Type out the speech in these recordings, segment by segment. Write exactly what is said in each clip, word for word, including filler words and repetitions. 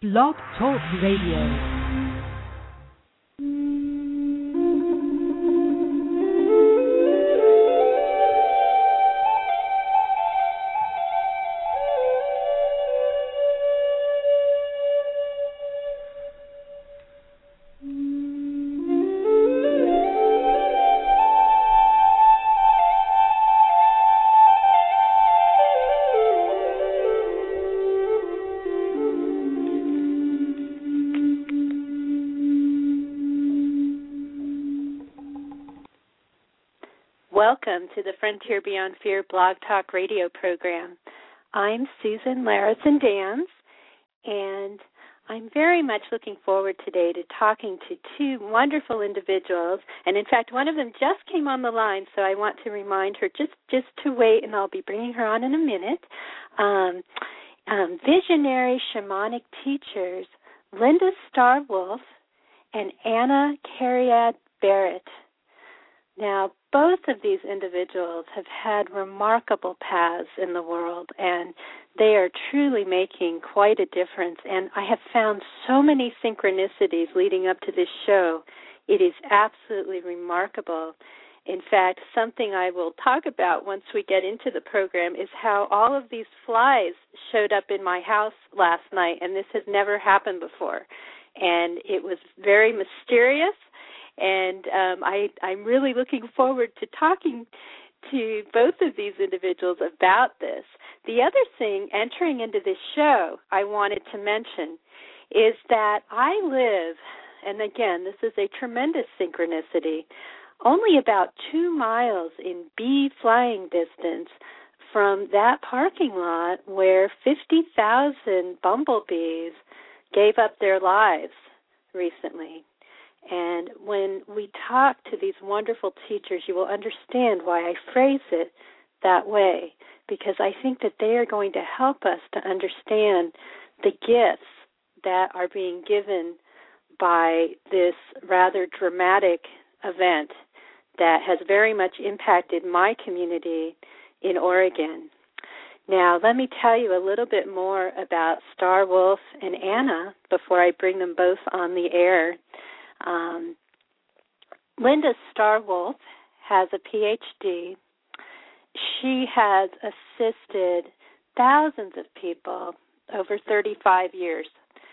Blog Talk Radio. Welcome to the Frontier Beyond Fear Blog Talk Radio program. I'm Susan Larison-Dans, and I'm very much looking forward today to talking to two wonderful individuals. And in fact, one of them just came on the line, so I want to remind her just, just to wait, and I'll be bringing her on in a minute. Um, um, visionary shamanic teachers Linda Starr-Wolf and Anna Cariad Barrett. Now, both of these individuals have had remarkable paths in the world, and they are truly making quite a difference. And I have found so many synchronicities leading up to this show. It is absolutely remarkable. In fact, something I will talk about once we get into the program is how all of these flies showed up in my house last night, and this has never happened before. And it was very mysterious. And um, I, I'm really looking forward to talking to both of these individuals about this. The other thing, entering into this show, I wanted to mention is that I live, and again, this is a tremendous synchronicity, only about two miles in bee flying distance from that parking lot where fifty thousand bumblebees gave up their lives recently. And when we talk to these wonderful teachers, you will understand why I phrase it that way, because I think that they are going to help us to understand the gifts that are being given by this rather dramatic event that has very much impacted my community in Oregon. Now, let me tell you a little bit more about Starr-Wolf and Anna before I bring them both on the air. Um, Linda Starr-Wolf has a P H D. She has assisted thousands of people over thirty-five years.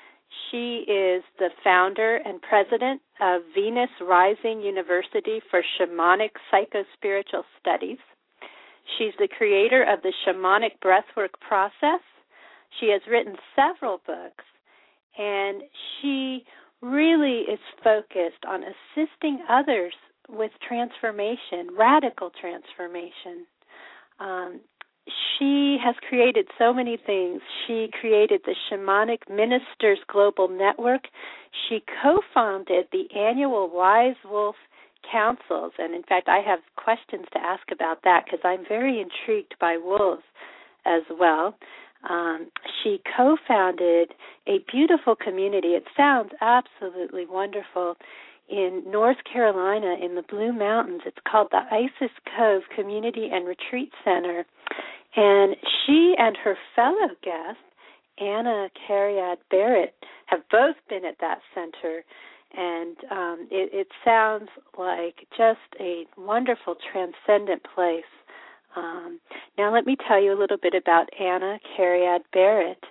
She is the founder and president of Venus Rising University for Shamanic Psychospiritual Studies. She's the creator of the Shamanic Breathwork Process. She has written several books, and she really is focused on assisting others with transformation, radical transformation. Um, she has created so many things. She created the Shamanic Ministers Global Network. She co-founded the annual Wise Wolf Councils, and in fact, I have questions to ask about that because I'm very intrigued by wolves as well. Um, she co-founded a beautiful community. It sounds absolutely wonderful in North Carolina in the Blue Mountains. It's called the Isis Cove Community and Retreat Center. And she and her fellow guest, Anna Cariad Barrett, have both been at that center. And um, it, it sounds like just a wonderful, transcendent place. Um, now let me tell you a little bit about Anna Cariad Barrett.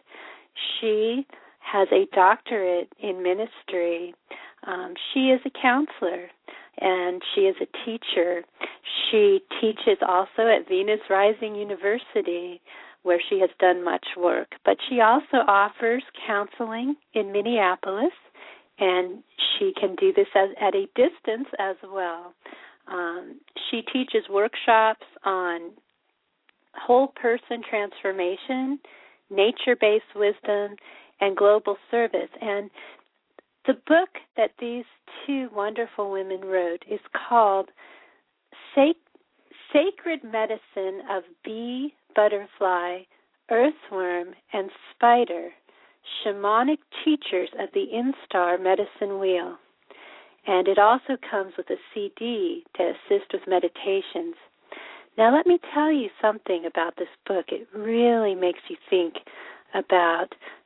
She has a doctorate in ministry. Um, she is a counselor, and she is a teacher. She teaches also at Venus Rising University, where she has done much work. But she also offers counseling in Minneapolis, and she can do this as, at a distance as well. Um, she teaches workshops on whole person transformation, nature-based wisdom, and global service. And the book that these two wonderful women wrote is called Sac- Sacred Medicine of Bee, Butterfly, Earthworm, and Spider, Shamanic Teachers of the Instar Medicine Wheel. And it also comes with a C D to assist with meditations. Now, let me tell you something about this book. It really makes you think about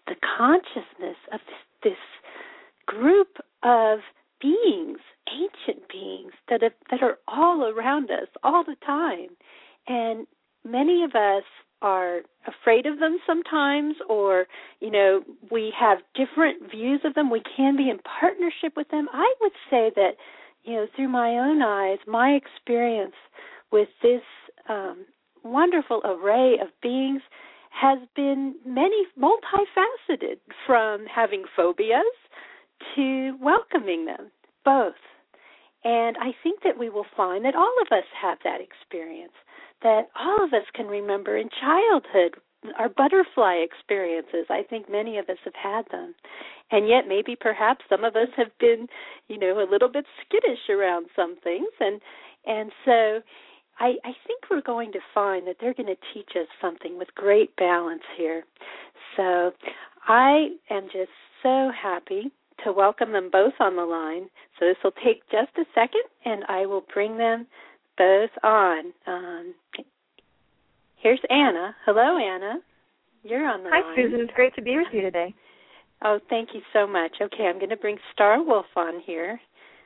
the consciousness of this, this group of beings, ancient beings that have, that are all around us all the time. And many of us are afraid of them sometimes, or, you know, we have different views of them. We can be in partnership with them. I would say that, you know, through my own eyes, my experience with this um, wonderful array of beings has been many, multifaceted, from having phobias to welcoming them, both. And I think that we will find that all of us have that experience, that all of us can remember in childhood our butterfly experiences. I think many of us have had them. And yet maybe perhaps some of us have been, you know, a little bit skittish around some things. And and so I, I think we're going to find that they're going to teach us something with great balance here. So I am just so happy to welcome them both on the line. So this will take just a second, and I will bring them both on. Um, here's Anna. Hello, Anna. You're on the Hi, line. Hi, Susan. It's great to be with you today. Oh, thank you so much. Okay, I'm going to bring Star Wolf on here.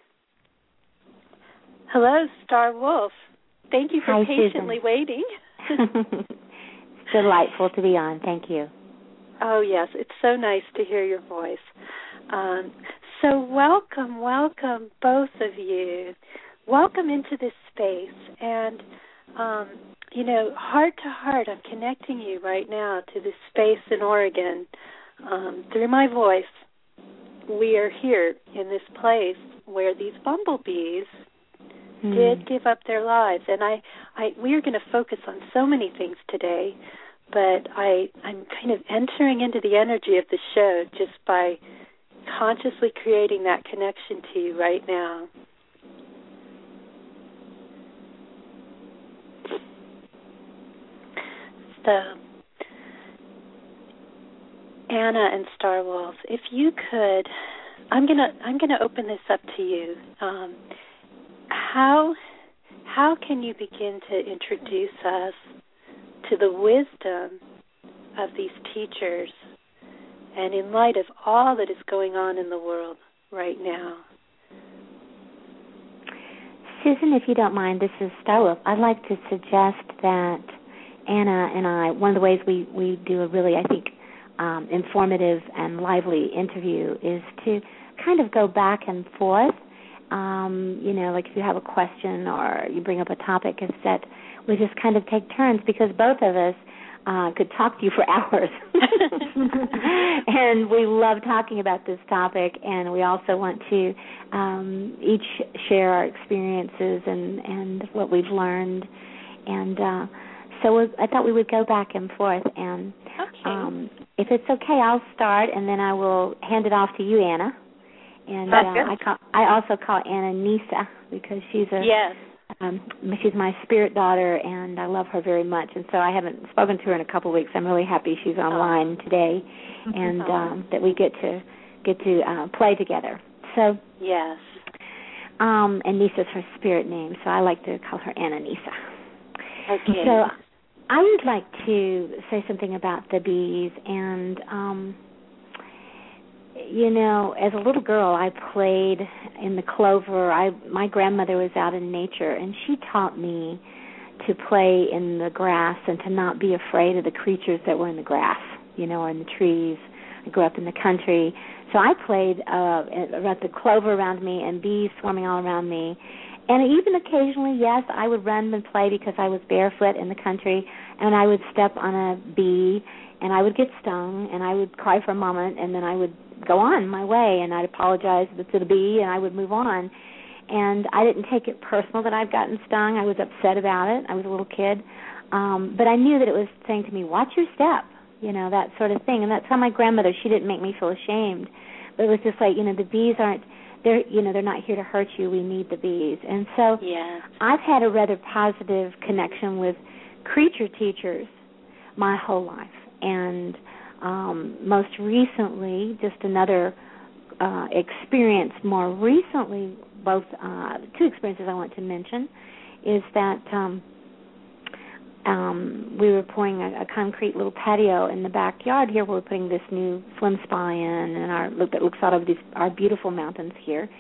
Hello, Star Wolf. Thank you for Hi, patiently Susan. waiting. It's delightful to be on. Thank you. Oh, yes. It's so nice to hear your voice. Um, so welcome, welcome, both of you. Welcome into this space. And, um, you know, heart to heart, I'm connecting you right now to this space in Oregon um, through my voice. We are here in this place where these bumblebees mm. did give up their lives. And I, I we are going to focus on so many things today, but I, I'm kind of entering into the energy of the show just by consciously creating that connection to you right now. So, Anna and Star Wolf, if you could, I'm gonna I'm gonna open this up to you. Um, how how can you begin to introduce us to the wisdom of these teachers, and in light of all that is going on in the world right now? Susan, if you don't mind, this is Star Wolf. I'd like to suggest that Anna and I, one of the ways we, we do a really, I think, um, informative and lively interview is to kind of go back and forth. Um, you know, like if you have a question or you bring up a topic, is that we just kind of take turns, because both of us uh, could talk to you for hours. And we love talking about this topic, and we also want to um, each share our experiences and, and what we've learned. And uh, so I thought we would go back and forth. And okay. um, if it's okay, I'll start, and then I will hand it off to you, Anna. And uh, I call, I also call Anna Nisa, because she's a yes. um, she's my spirit daughter, and I love her very much. And so I haven't spoken to her in a couple of weeks. I'm really happy she's online oh. today, and oh. um, that we get to get to uh, play together. So yes, um, and Nisa's her spirit name, so I like to call her Anna Nisa. Okay. So I would like to say something about the bees. And um, you know, as a little girl, I played in the clover. I my grandmother was out in nature, and she taught me to play in the grass and to not be afraid of the creatures that were in the grass, you know, or in the trees. I grew up in the country, so I played uh, around the clover around me and bees swarming all around me. And even occasionally, yes, I would run and play because I was barefoot in the country, and I would step on a bee, and I would get stung, and I would cry for a moment, and then I would go on my way, and I'd apologize to the bee, and I would move on. And I didn't take it personal that I'd gotten stung. I was upset about it. I was a little kid. Um, but I knew that it was saying to me, watch your step, you know, that sort of thing. And that's how my grandmother, she didn't make me feel ashamed. But it was just like, you know, the bees aren't, they're, you know, they're not here to hurt you. We need the bees. And so yeah. I've had a rather positive connection with creature teachers my whole life. And um, most recently, just another uh, experience more recently, both uh, two experiences I want to mention, is that um, um, we were pouring a, a concrete little patio in the backyard here. We're putting this new swim spa in, and our look that looks out over these our beautiful mountains here.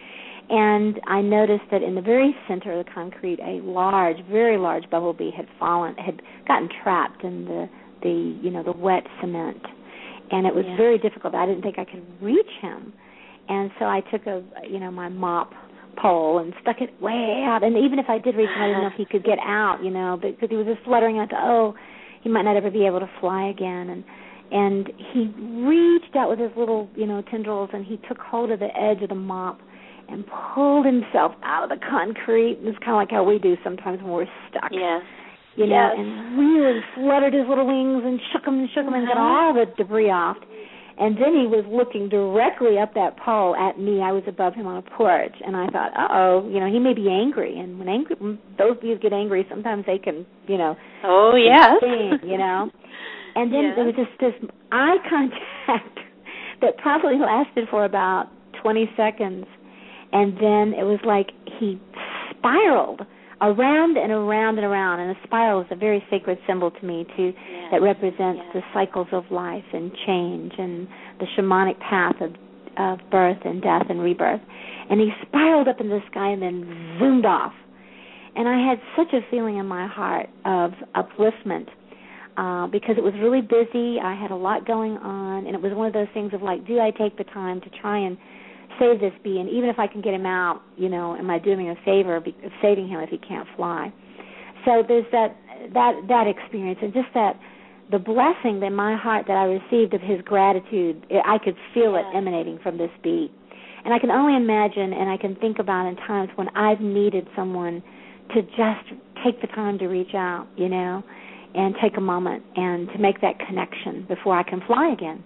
And I noticed that in the very center of the concrete, a large, very large bumblebee had fallen, had gotten trapped in the, the you know, the wet cement. And it was yeah. very difficult. I didn't think I could reach him. And so I took a, you know, my mop pole and stuck it way out. And even if I did reach him, I didn't know if he could get out, you know, because he was just fluttering. I thought, oh, he might not ever be able to fly again. And and he reached out with his little, you know, tendrils, and he took hold of the edge of the mop and pulled himself out of the concrete. It's kind of like how we do sometimes when we're stuck. Yes. You know, yes. and really fluttered his little wings and shook them and shook them uh-huh. and got all the debris off. And then he was looking directly up that pole at me. I was above him on a porch, and I thought, uh-oh, you know, he may be angry. And when angry, when those bees get angry, sometimes they can, you know. Oh, yes. Sting, you know. And then yes. there was just this eye contact that probably lasted for about twenty seconds. And then it was like he spiraled around and around and around. And a spiral is a very sacred symbol to me, too, yes. that represents yes. the cycles of life and change and the shamanic path of, of birth and death and rebirth. And he spiraled up into the sky and then zoomed off. And I had such a feeling in my heart of upliftment uh, because it was really busy. I had a lot going on. And it was one of those things of like, do I take the time to try and save this bee, and even if I can get him out, you know, am I doing him a favor of saving him if he can't fly? So there's that that that experience, and just that the blessing in my heart that I received of his gratitude. I could feel yes. it emanating from this bee, and I can only imagine, and I can think about in times when I've needed someone to just take the time to reach out, you know, and take a moment and to make that connection before I can fly again.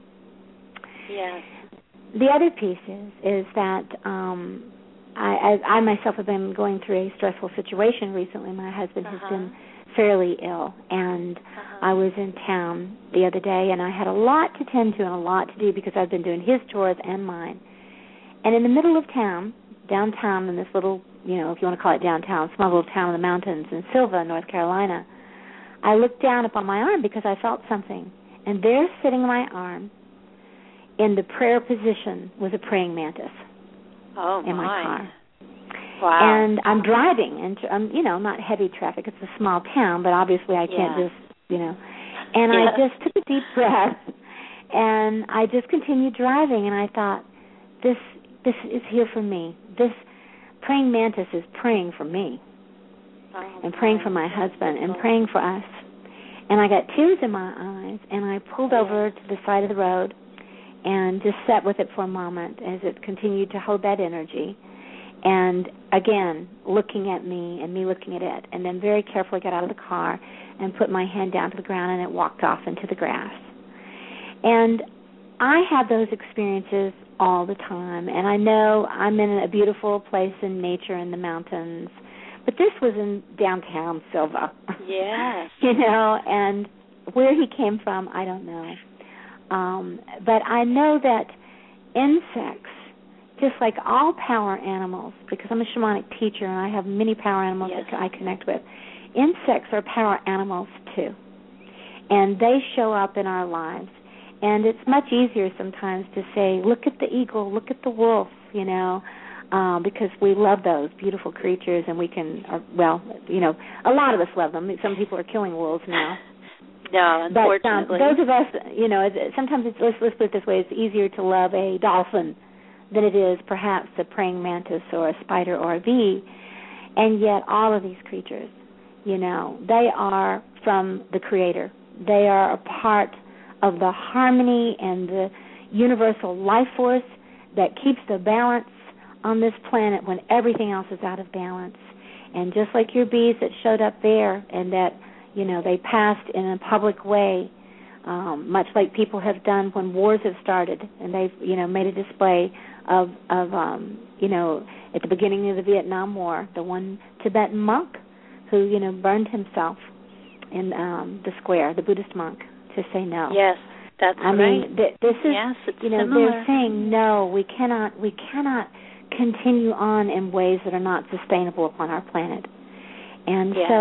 Yes. The other piece is, is that um, I, I, I myself have been going through a stressful situation recently. My husband uh-huh. has been fairly ill, and uh-huh. I was in town the other day, and I had a lot to tend to and a lot to do because I've been doing his chores and mine. And in the middle of town, downtown in this little, you know, if you want to call it downtown, small little town in the mountains in Sylva, North Carolina, I looked down upon my arm because I felt something. And there sitting on my arm, in the prayer position, was a praying mantis oh, in my, my car. Wow. And I'm driving, and I'm, you know, not heavy traffic. It's a small town, but obviously I can't yeah. just, you know. And yeah. I just took a deep breath, and I just continued driving, and I thought, this this is here for me. This praying mantis is praying for me, oh, and praying my. for my That's husband, beautiful. and praying for us. And I got tears in my eyes, and I pulled yeah. over to the side of the road and just sat with it for a moment as it continued to hold that energy. And again, looking at me and me looking at it, and then very carefully got out of the car and put my hand down to the ground, and it walked off into the grass. And I have those experiences all the time, and I know I'm in a beautiful place in nature in the mountains, but this was in downtown Sylva. Yes. You know, and where he came from, I don't know. Um, but I know that insects, just like all power animals, because I'm a shamanic teacher and I have many power animals yes. that I connect with, insects are power animals too. And they show up in our lives. And it's much easier sometimes to say, look at the eagle, look at the wolf, you know, um, because we love those beautiful creatures, and we can, or, well, you know, a lot of us love them. Some people are killing wolves now. No, unfortunately. But um, those of us, you know, sometimes it's, let's, let's put it this way, it's easier to love a dolphin than it is perhaps a praying mantis or a spider or a bee. And yet all of these creatures, you know, they are from the Creator. They are a part of the harmony and the universal life force that keeps the balance on this planet when everything else is out of balance. And just like your bees that showed up there and that, you know, they passed in a public way, um, much like people have done when wars have started, and they've, you know, made a display of, of um, you know, at the beginning of the Vietnam War, the one Tibetan monk who, you know, burned himself in um, the square, the Buddhist monk, to say no. Yes, that's I right. mean, th- this is, yes, it's you know, similar. they're saying no. We cannot, we cannot continue on in ways that are not sustainable upon our planet. And yes. so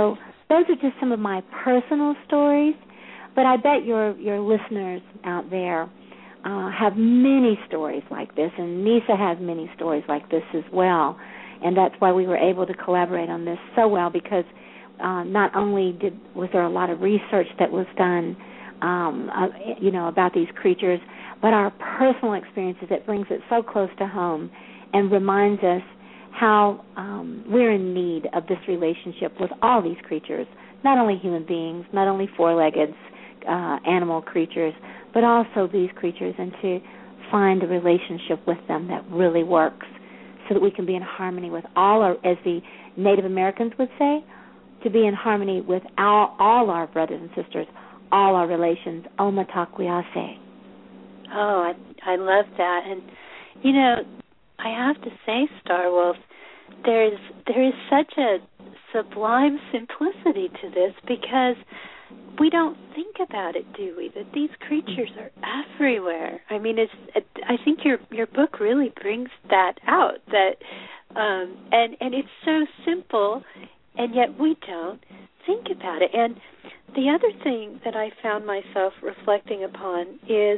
those are just some of my personal stories, but I bet your your listeners out there uh, have many stories like this, and Nisa has many stories like this as well, and that's why we were able to collaborate on this so well, because uh, not only did was there a lot of research that was done, um, uh, you know, about these creatures, but our personal experiences, it brings it so close to home and reminds us how um, we're in need of this relationship with all these creatures, not only human beings, not only four-legged uh, animal creatures, but also these creatures, and to find a relationship with them that really works so that we can be in harmony with all our, as the Native Americans would say, to be in harmony with our, all our brothers and sisters, all our relations, Omatakwiyase. Oh, I, I love that. And, you know, I have to say, Star Wolf, there's there is such a sublime simplicity to this, because we don't think about it, do we? That these creatures are everywhere. I mean, it's. It, I think your your book really brings that out. That um, and and it's so simple, and yet we don't think about it. And the other thing that I found myself reflecting upon is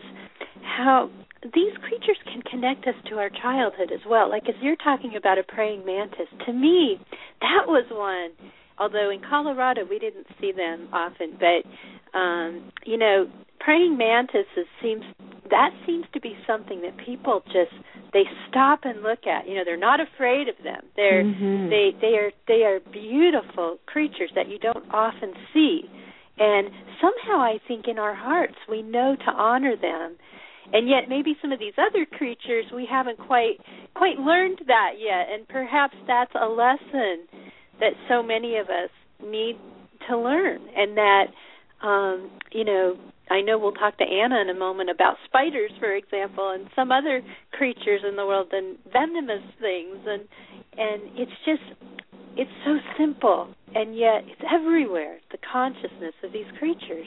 how these creatures can connect us to our childhood as well. Like, as you're talking about a praying mantis, to me, that was one, although in Colorado we didn't see them often, but, um, you know, praying mantises seems, that seems to be something that people just, they stop and look at. You know, they're not afraid of them. They're, mm-hmm. they, they are, they are beautiful creatures that you don't often see. And somehow I think in our hearts we know to honor them. And yet maybe some of these other creatures, we haven't quite quite learned that yet. And perhaps that's a lesson that so many of us need to learn. And that, um, you know, I know we'll talk to Anna in a moment about spiders, for example, and some other creatures in the world, and venomous things. And, and it's just, it's so simple, and yet it's everywhere, the consciousness of these creatures.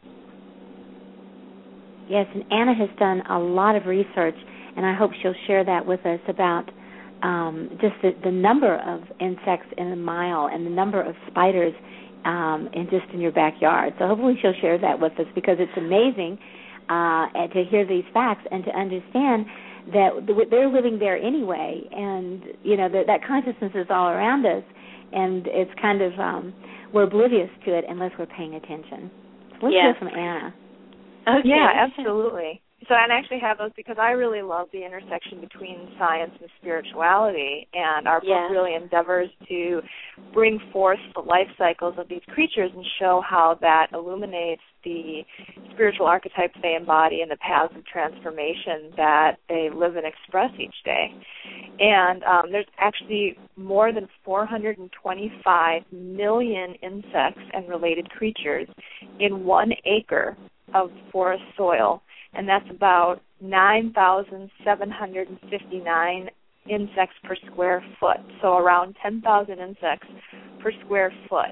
Yes, and Anna has done a lot of research, and I hope she'll share that with us about um, just the, the number of insects in a mile and the number of spiders um, in just in your backyard. So hopefully she'll share that with us, because it's amazing uh, to hear these facts and to understand that they're living there anyway, and you know that, that consciousness is all around us, and it's kind of um, we're oblivious to it unless we're paying attention. So let's yes. hear from Anna. Okay. Yeah, absolutely. So, and I actually have those because I really love the intersection between science and spirituality, and our yeah. book really endeavors to bring forth the life cycles of these creatures and show how that illuminates the spiritual archetypes they embody and the paths of transformation that they live and express each day. And um, there's actually more than four hundred twenty-five million insects and related creatures in one acre of forest soil, and that's about nine thousand seven hundred fifty-nine insects per square foot, so around ten thousand insects per square foot.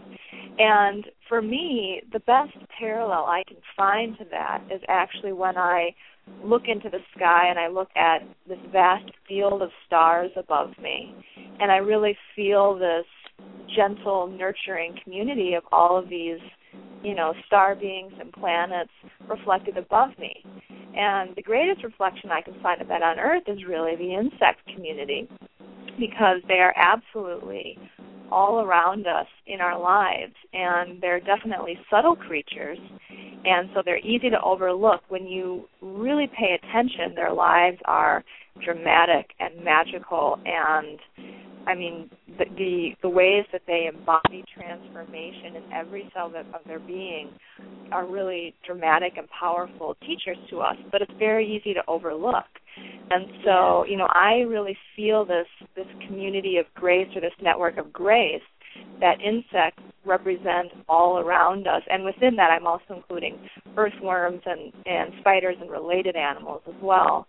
And for me, the best parallel I can find to that is actually when I look into the sky and I look at this vast field of stars above me, and I really feel this gentle, nurturing community of all of these, you know, star beings and planets reflected above me. And the greatest reflection I can find of that on Earth is really the insect community, because they are absolutely all around us in our lives, and they're definitely subtle creatures, and so they're easy to overlook. When you really pay attention, their lives are dramatic and magical, and I mean, the, the the ways that they embody transformation in every cell of, of their being are really dramatic and powerful teachers to us, but it's very easy to overlook. And so, you know, I really feel this, this community of grace, or this network of grace, that insects represent all around us. And within that, I'm also including earthworms and, and spiders and related animals as well.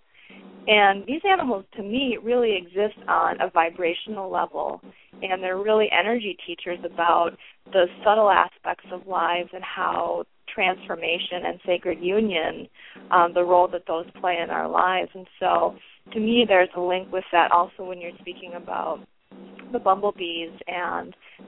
And these animals, to me, really exist on a vibrational level, and they're really energy teachers about the subtle aspects of lives and how transformation and sacred union, um, the role that those play in our lives. And so, to me, there's a link with that also when you're speaking about the bumblebees and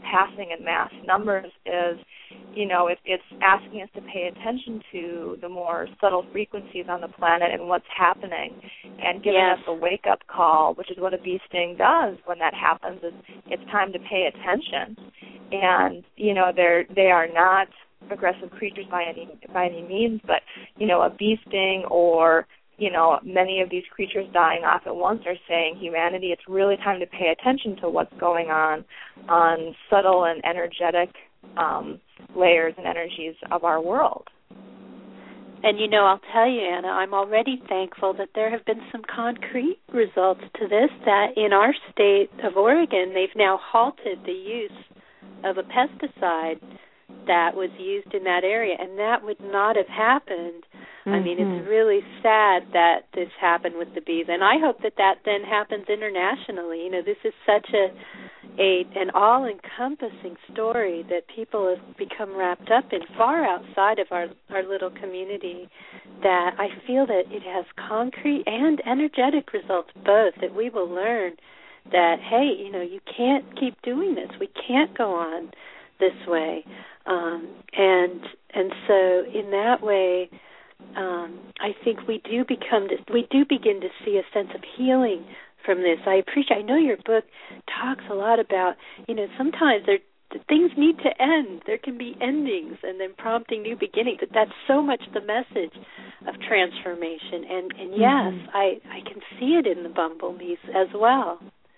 passing in mass numbers is, you know, it, it's asking us to pay attention to the more subtle frequencies on the planet and what's happening, and giving yes. us a wake-up call, which is what a bee sting does when that happens. Is it's time to pay attention, and you know, they're they are not aggressive creatures by any by any means, but you know, a bee sting or you know, many of these creatures dying off at once are saying, humanity, it's really time to pay attention to what's going on on subtle and energetic um, layers and energies of our world. And, you know, I'll tell you, Anna, I'm already thankful that there have been some concrete results to this, that in our state of Oregon, they've now halted the use of a pesticide that was used in that area, and that would not have happened. Mm-hmm. I mean, it's really sad that this happened with the bees, and I hope that that then happens internationally. You know, this is such a, a an all-encompassing story that people have become wrapped up in far outside of our, our little community, that I feel that it has concrete and energetic results both, that we will learn that, hey, you know, you can't keep doing this. We can't go on this way. Um, and and so in that way, um, I think we do become to, we do begin to see a sense of healing from this. I appreciate. I know your book talks a lot about, you know, sometimes there things need to end. There can be endings and then prompting new beginnings. But that's so much the message of transformation. And and yes, mm-hmm. I I can see it in the bumblebees as well.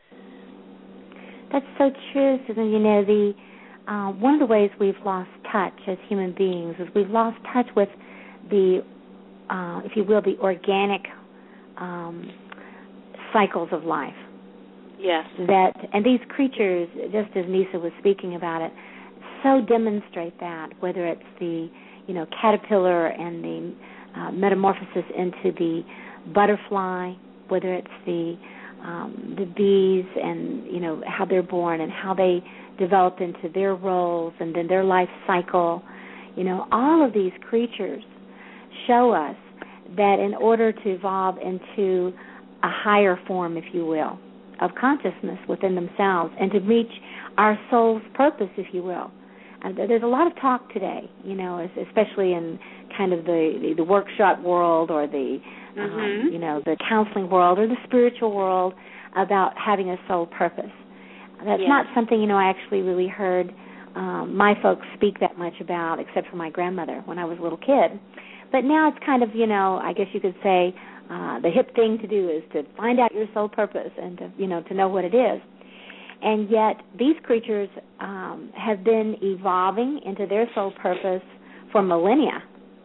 That's so true, Susan. You know, the uh, one of the ways we've lost touch as human beings is we've lost touch with the, uh, if you will, the organic um, cycles of life. Yes. That and these creatures, just as Nisa was speaking about it, so demonstrate that. Whether it's the, you know, caterpillar and the uh, metamorphosis into the butterfly, whether it's the Um, the bees and, you know, how they're born and how they develop into their roles and then their life cycle. You know, all of these creatures show us that in order to evolve into a higher form, if you will, of consciousness within themselves and to reach our soul's purpose, if you will. And there's a lot of talk today, you know, especially in kind of the, the, the workshop world or the Mm-hmm. Um, you know, the counseling world or the spiritual world about having a soul purpose. That's yes. not something, you know, I actually really heard um, my folks speak that much about, except for my grandmother when I was a little kid. But now it's kind of, you know, I guess you could say uh, the hip thing to do is to find out your soul purpose and to, you know, to know what it is. And yet these creatures um, have been evolving into their soul purpose for millennia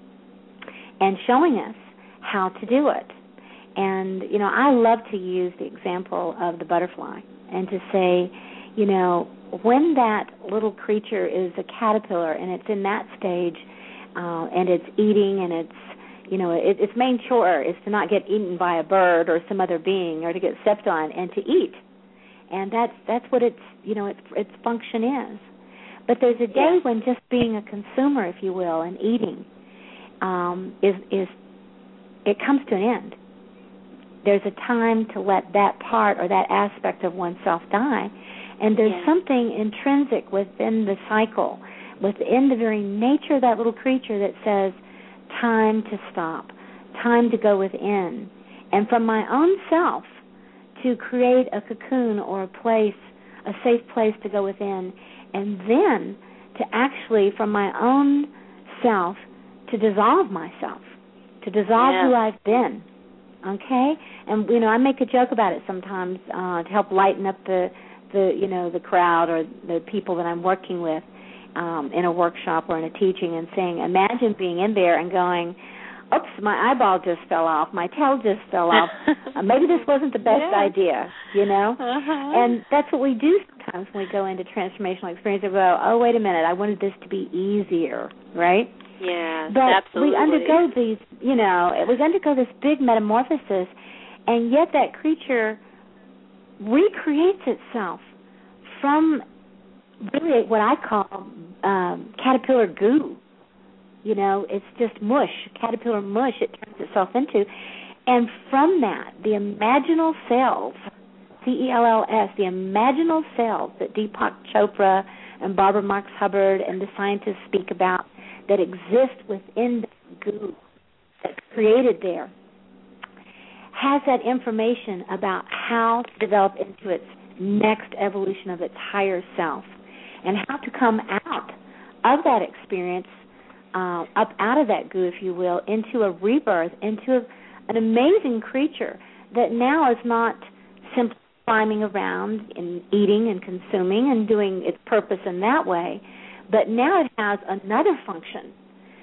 and showing us how to do it. And, you know, I love to use the example of the butterfly and to say, you know, when that little creature is a caterpillar and it's in that stage uh, and it's eating and it's, you know, it, its main chore is to not get eaten by a bird or some other being or to get stepped on and to eat. And that's that's what its, you know, its, its function is. But there's a day yes. when just being a consumer, if you will, and eating um, is is it comes to an end. There's a time to let that part or that aspect of oneself die. And there's yes. something intrinsic within the cycle, within the very nature of that little creature that says, time to stop, time to go within. And from my own self, to create a cocoon or a place, a safe place to go within, and then to actually, from my own self, to dissolve myself. To dissolve yeah. who I've been, okay? And, you know, I make a joke about it sometimes uh, to help lighten up the, the, you know, the crowd or the people that I'm working with um, in a workshop or in a teaching and saying, imagine being in there and going, oops, my eyeball just fell off, my tail just fell off. uh, maybe this wasn't the best yeah. idea, you know? Uh-huh. And that's what we do sometimes when we go into transformational experience. We go, oh, wait a minute, I wanted this to be easier, right? Yeah, but absolutely. we undergo these, you know, we undergo this big metamorphosis, and yet that creature recreates itself from really what I call um, caterpillar goo. You know, it's just mush, caterpillar mush it turns itself into. And from that, the imaginal cells, C E L L S, the imaginal cells that Deepak Chopra and Barbara Marx Hubbard and the scientists speak about that exist within the goo that's created there, has that information about how to develop into its next evolution of its higher self and how to come out of that experience, uh, up out of that goo, if you will, into a rebirth, into a, an amazing creature that now is not simply climbing around and eating and consuming and doing its purpose in that way, but now it has another function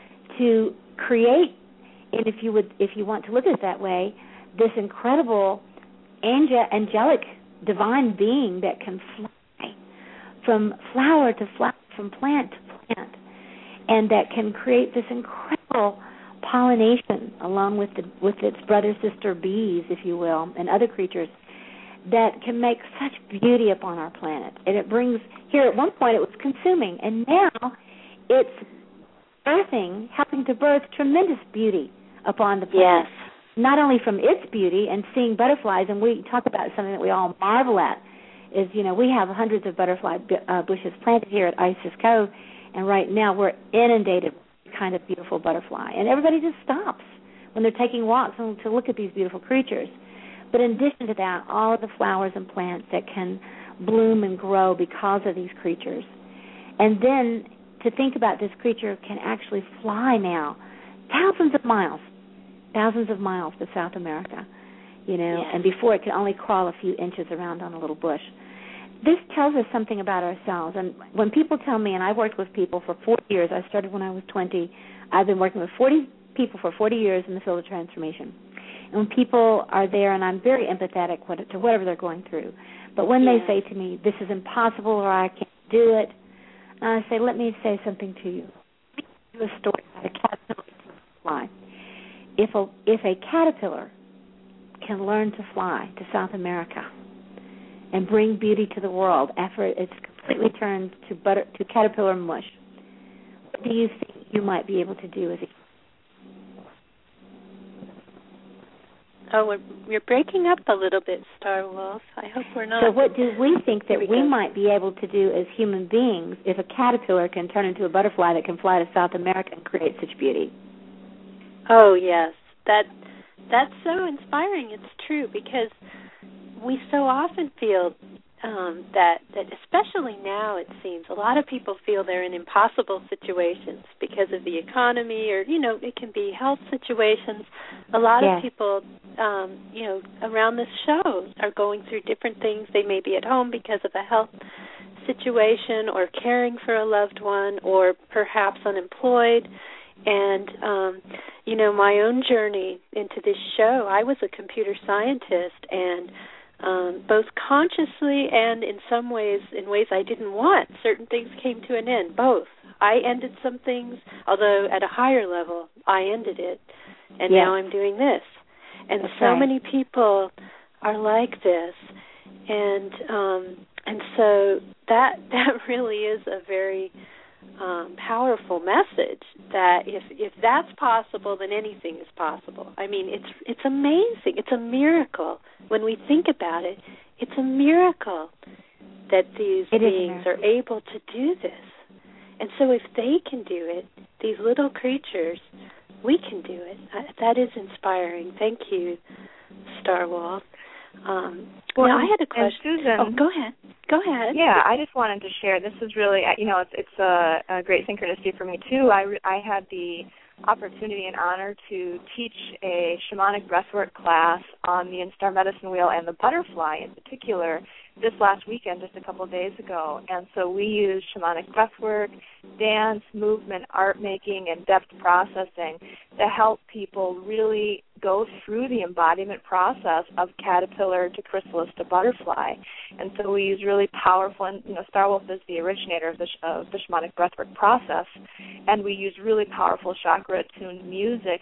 to create, and if you would, if you want to look at it that way, this incredible ange- angelic divine being that can fly from flower to flower, from plant to plant, and that can create this incredible pollination along with the, with its brother sister bees, if you will, and other creatures that can make such beauty upon our planet. And it brings, here at one point it was consuming, and now it's birthing, helping to birth tremendous beauty upon the planet. Yes. Not only from its beauty and seeing butterflies, and we talk about something that we all marvel at, is, you know, we have hundreds of butterfly uh, bushes planted here at Isis Cove, and right now we're inundated with kind of beautiful butterfly. And everybody just stops when they're taking walks to look at these beautiful creatures. But in addition to that, all of the flowers and plants that can bloom and grow because of these creatures. And then to think about this creature can actually fly now thousands of miles, thousands of miles to South America, you know, yes. and before it could only crawl a few inches around on a little bush. This tells us something about ourselves. And when people tell me, and I've worked with people for forty years, I started when I was twenty, I've been working with forty people for forty years in the field of transformation. And when people are there, and I'm very empathetic to whatever they're going through, but when yes. they say to me, this is impossible or I can't do it, I say, let me say something to you. Do a story about a caterpillar to fly. If a, if a caterpillar can learn to fly to South America and bring beauty to the world after it's completely turned to butter to caterpillar mush, what do you think you might be able to do as a Oh, we're, we're breaking up a little bit, Star Wolf. I hope we're not. So what do we think that we, we go. might be able to do as human beings if a caterpillar can turn into a butterfly that can fly to South America and create such beauty? Oh, yes. That that's so inspiring. It's true, because we so often feel um, that, that especially now, it seems, a lot of people feel they're in impossible situations because of the economy, or, you know, it can be health situations. A lot yes. of people, um, you know, around this show are going through different things. They may be at home because of a health situation or caring for a loved one, or perhaps unemployed. And, um, you know, my own journey into this show, I was a computer scientist, and um, both consciously and in some ways, in ways I didn't want, certain things came to an end, both. I ended some things, although at a higher level, I ended it, and yes. now I'm doing this. And That's so right. many people are like this, and um, and so that that really is a very um, powerful message, that if if that's possible, then anything is possible. I mean, it's it's amazing. It's a miracle when we think about it. It's a miracle that these it beings are able to do this. And so if they can do it, these little creatures, we can do it. That is inspiring. Thank you, Star Wolf. Um, well, now I had a question. Susan, oh, go ahead. Go ahead. Yeah, I just wanted to share. This is really, you know, it's, it's a, a great synchronicity for me, too. I, I had the opportunity and honor to teach a shamanic breathwork class on the Instar Medicine Wheel and the butterfly in particular this last weekend, just a couple of days ago. And so we use shamanic breathwork, dance, movement, art making, and depth processing to help people really go through the embodiment process of caterpillar to chrysalis to butterfly. And so we use really powerful, and you know, Star Wolf is the originator of the, sh- of the shamanic breathwork process, and we use really powerful chakra-attuned music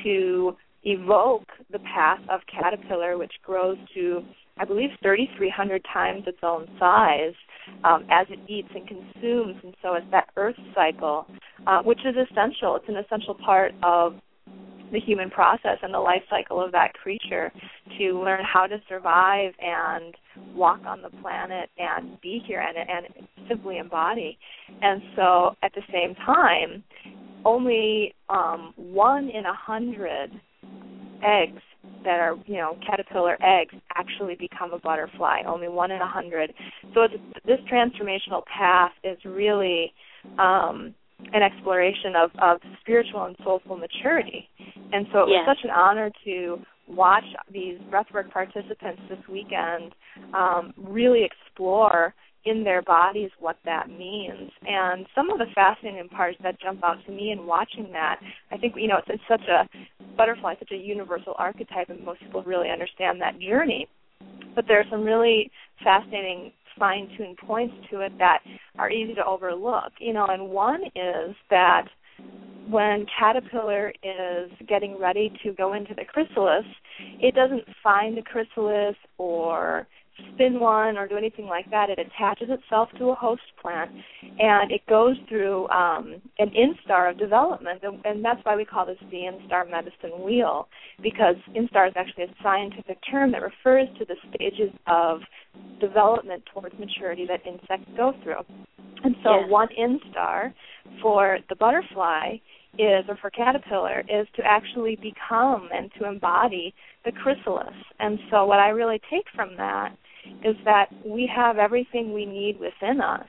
to evoke the path of caterpillar, which grows to, I believe, thirty-three hundred times its own size um, as it eats and consumes. And so it's that earth cycle, uh, which is essential. It's an essential part of the human process and the life cycle of that creature to learn how to survive and walk on the planet and be here. And, and simply embody. And so at the same time, only um, one in a hundred eggs that are, you know, caterpillar eggs actually become a butterfly, only one in a hundred. So it's, this transformational path is really um, an exploration of, of spiritual and soulful maturity. And so it was yes. such an honor to watch these breathwork participants this weekend um, really explore in their bodies what that means. And some of the fascinating parts that jump out to me in watching that, I think, you know, it's, it's such a, butterfly is such a universal archetype, and most people really understand that journey. But there are some really fascinating fine-tuned points to it that are easy to overlook. You know, and one is that when caterpillar is getting ready to go into the chrysalis, it doesn't find a chrysalis or spin one or do anything like that. It attaches itself to a host plant, and it goes through um, an instar of development, and, and that's why we call this the instar medicine wheel, because instar is actually a scientific term that refers to the stages of development towards maturity that insects go through. And so yes. one instar for the butterfly is, or for caterpillar, is to actually become and to embody the chrysalis. And so what I really take from that is that we have everything we need within us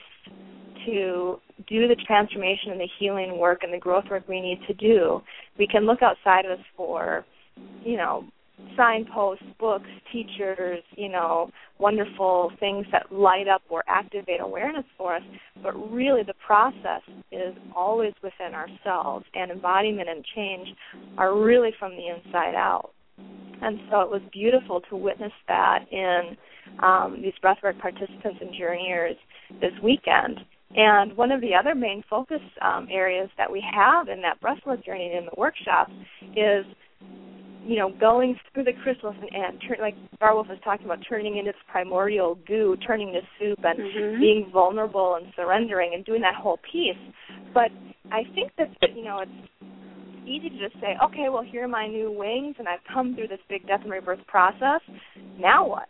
to do the transformation and the healing work and the growth work we need to do. We can look outside of us for, you know, signposts, books, teachers, you know, wonderful things that light up or activate awareness for us, but really the process is always within ourselves, and embodiment and change are really from the inside out. And so it was beautiful to witness that in um, these breathwork participants and journeyers this weekend. And one of the other main focus um, areas that we have in that breathwork journey and in the workshop is, you know, going through the chrysalis and, and turn, like Starwolf was talking about, turning into its primordial goo, turning to soup, and mm-hmm. being vulnerable and surrendering and doing that whole piece. But I think that, you know, it's easy to just say, okay, well, here are my new wings, and I've come through this big death and rebirth process. Now what?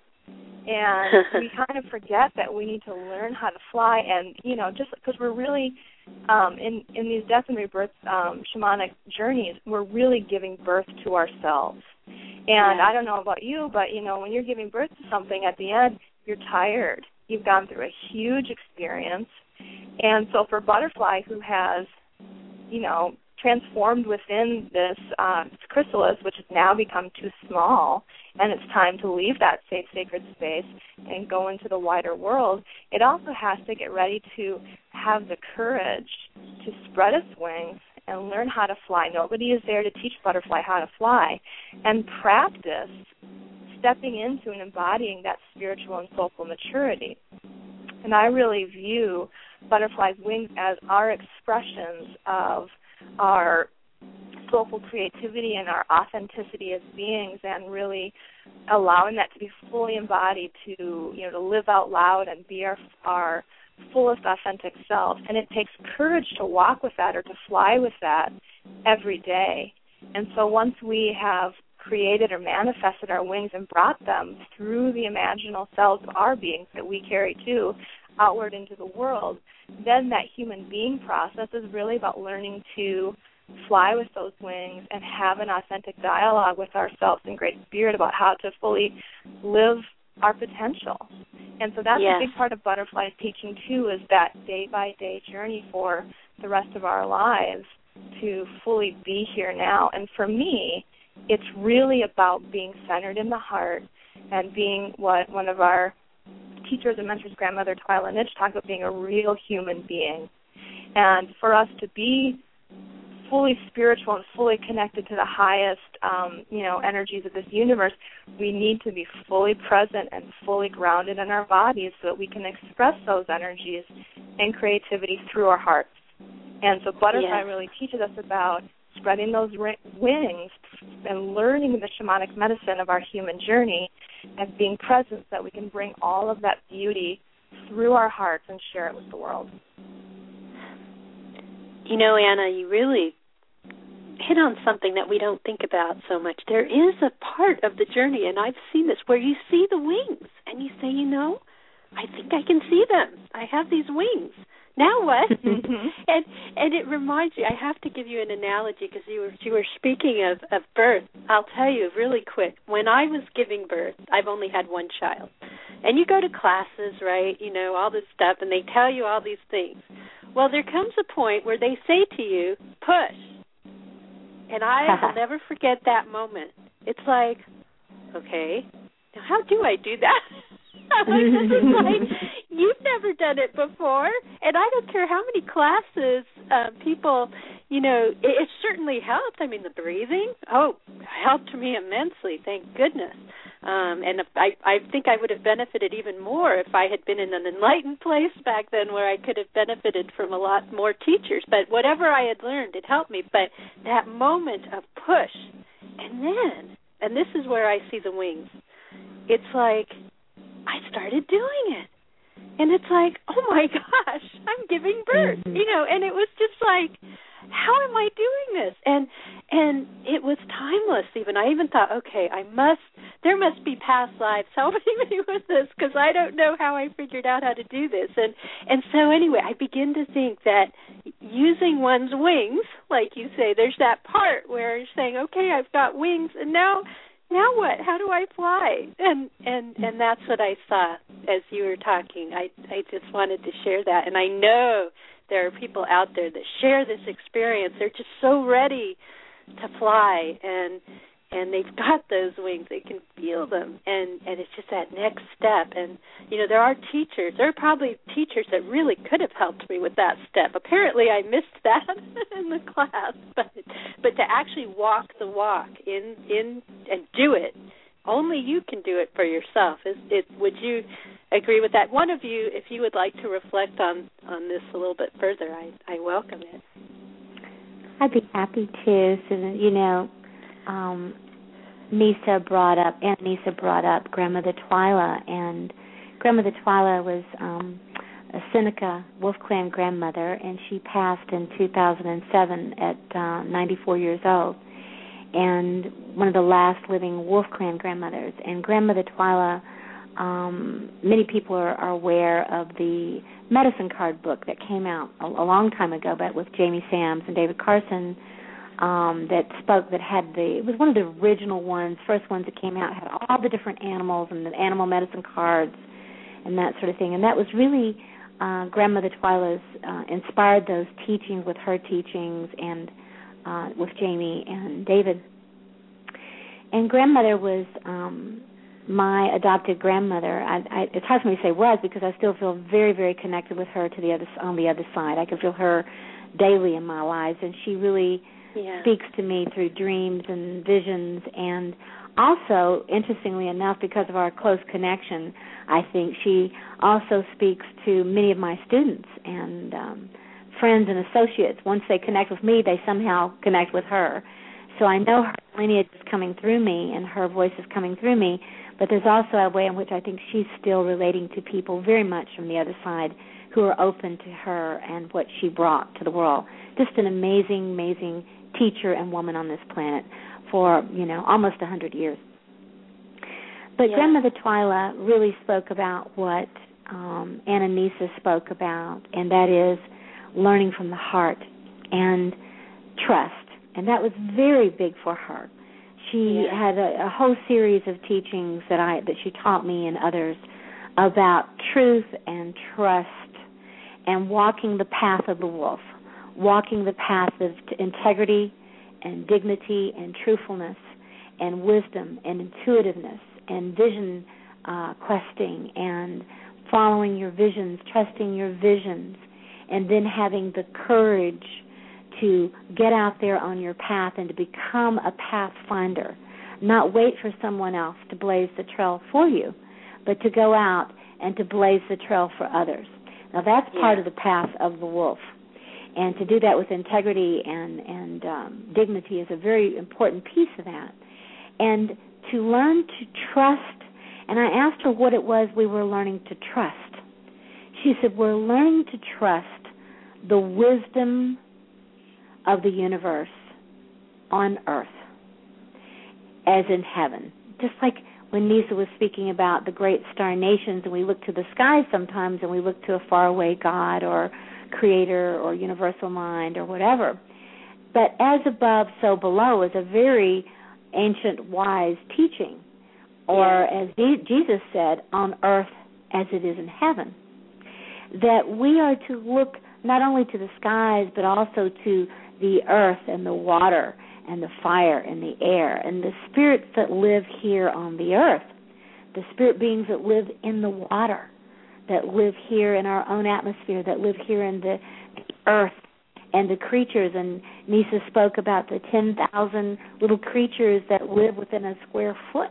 And we kind of forget that we need to learn how to fly, and, you know, just because we're really, um, in, in these death and rebirth um, shamanic journeys, we're really giving birth to ourselves. And yeah. I don't know about you, but, you know, when you're giving birth to something, at the end, you're tired. You've gone through a huge experience. And so for Butterfly, who has, you know, transformed within this uh, chrysalis, which has now become too small, and it's time to leave that safe, sacred space and go into the wider world, it also has to get ready to have the courage to spread its wings and learn how to fly. Nobody is there to teach Butterfly how to fly, and practice stepping into and embodying that spiritual and soulful maturity. And I really view Butterfly's wings as our expressions of our soulful creativity and our authenticity as beings, and really allowing that to be fully embodied, to, you know, to live out loud and be our, our fullest authentic self. And it takes courage to walk with that or to fly with that every day. And so once we have created or manifested our wings and brought them through the imaginal selves of our beings that we carry too outward into the world, then that human being process is really about learning to fly with those wings and have an authentic dialogue with ourselves in great spirit about how to fully live our potential. And so that's yes. a big part of Butterfly's teaching too, is that day-by-day journey for the rest of our lives to fully be here now. And for me, it's really about being centered in the heart and being what one of our teachers and mentors, grandmother Twyla Nitsch, talked about, being a real human being. And for us to be fully spiritual and fully connected to the highest, um, you know, energies of this universe, we need to be fully present and fully grounded in our bodies so that we can express those energies and creativity through our hearts. And so Butterfly yes. really teaches us about spreading those wings and learning the shamanic medicine of our human journey and being present so that we can bring all of that beauty through our hearts and share it with the world. You know, Anna, you really hit on something that we don't think about so much. There is a part of the journey, and I've seen this, where you see the wings and you say, you know, I think I can see them. I have these wings. Now what? Mm-hmm. and and it reminds me. I have to give you an analogy because you were you were speaking of, of birth. I'll tell you really quick. When I was giving birth, I've only had one child, and you go to classes, right? You know all this stuff, and they tell you all these things. Well, there comes a point where they say to you, "Push," and I will never forget that moment. It's like, okay, now how do I do that? Like, this is like, you've never done it before, and I don't care how many classes um, people, you know, it, it certainly helped. I mean, the breathing, oh, helped me immensely, thank goodness. Um, and I, I think I would have benefited even more if I had been in an enlightened place back then where I could have benefited from a lot more teachers. But whatever I had learned, it helped me. But that moment of push, and then, and this is where I see the wings, it's like, I started doing it. And it's like, oh, my gosh, I'm giving birth, mm-hmm. you know, and it was just like, how am I doing this? And and it was timeless even. I even thought, okay, I must, there must be past lives helping me with this because I don't know how I figured out how to do this. And, and so anyway, I begin to think that using one's wings, like you say, there's that part where you're saying, okay, I've got wings, and now Now what? How do I fly? And and and that's what I saw as you were talking. I I just wanted to share that, and I know there are people out there that share this experience. They're just so ready to fly, and and they've got those wings. They can feel them, and and it's just that next step. And you know, there are teachers. There are probably teachers that really could have helped me with that step. Apparently, I missed that in the class, but but to actually walk the walk in in and do it, only you can do it for yourself. Is it? Would you agree with that? One of you, if you would like to reflect on on this a little bit further, I I welcome it. I'd be happy to. So that, you know. Um, Nisa brought up, Aunt Nisa brought up Grandmother Twyla, and Grandmother Twyla was um, a Seneca Wolf Clan grandmother, and she passed in two thousand seven at uh, ninety-four years old, and one of the last living Wolf Clan grandmothers. And Grandmother Twyla, um, many people are, are aware of the medicine card book that came out a, a long time ago, but with Jamie Sams and David Carson, Um, that spoke, that had the, it was one of the original ones, first ones that came out, had all the different animals and the animal medicine cards and that sort of thing. And that was really, uh, Grandmother Twyla's uh, inspired those teachings with her teachings and uh, with Jamie and David. And Grandmother was um, my adopted grandmother. I, I, it's hard for me to say was because I still feel very, very connected with her to the other, on the other side. I can feel her daily in my lives, and she really Yeah. speaks to me through dreams and visions, and also, interestingly enough, because of our close connection, I think she also speaks to many of my students and um, friends and associates. Once they connect with me, they somehow connect with her. So I know her lineage is coming through me and her voice is coming through me, but there's also a way in which I think she's still relating to people very much from the other side who are open to her and what she brought to the world. Just an amazing, amazing teacher and woman on this planet for, you know, almost a hundred years. But yeah. Grandmother Twyla really spoke about what um, Anna Nisa spoke about, and that is learning from the heart and trust. And that was very big for her. She yeah. had a, a whole series of teachings that I that she taught me and others about truth and trust and walking the path of the wolf. Walking the path of integrity and dignity and truthfulness and wisdom and intuitiveness and vision uh, questing and following your visions, trusting your visions, and then having the courage to get out there on your path and to become a pathfinder, not wait for someone else to blaze the trail for you, but to go out and to blaze the trail for others. Now, that's yeah. part of the path of the wolf. And to do that with integrity and, and um, dignity is a very important piece of that. And to learn to trust, and I asked her what it was we were learning to trust. She said, we're learning to trust the wisdom of the universe on earth as in heaven. Just like when Nisa was speaking about the great star nations, and we look to the skies sometimes, and we look to a faraway God or creator or universal mind or whatever. But as above, so below is a very ancient, wise teaching. Or yeah. as Jesus said, on earth as it is in heaven. That we are to look not only to the skies, but also to the earth and the water and the fire and the air and the spirits that live here on the earth, the spirit beings that live in the water, that live here in our own atmosphere, that live here in the earth, and the creatures. And Nisa spoke about the ten thousand little creatures that live within a square foot.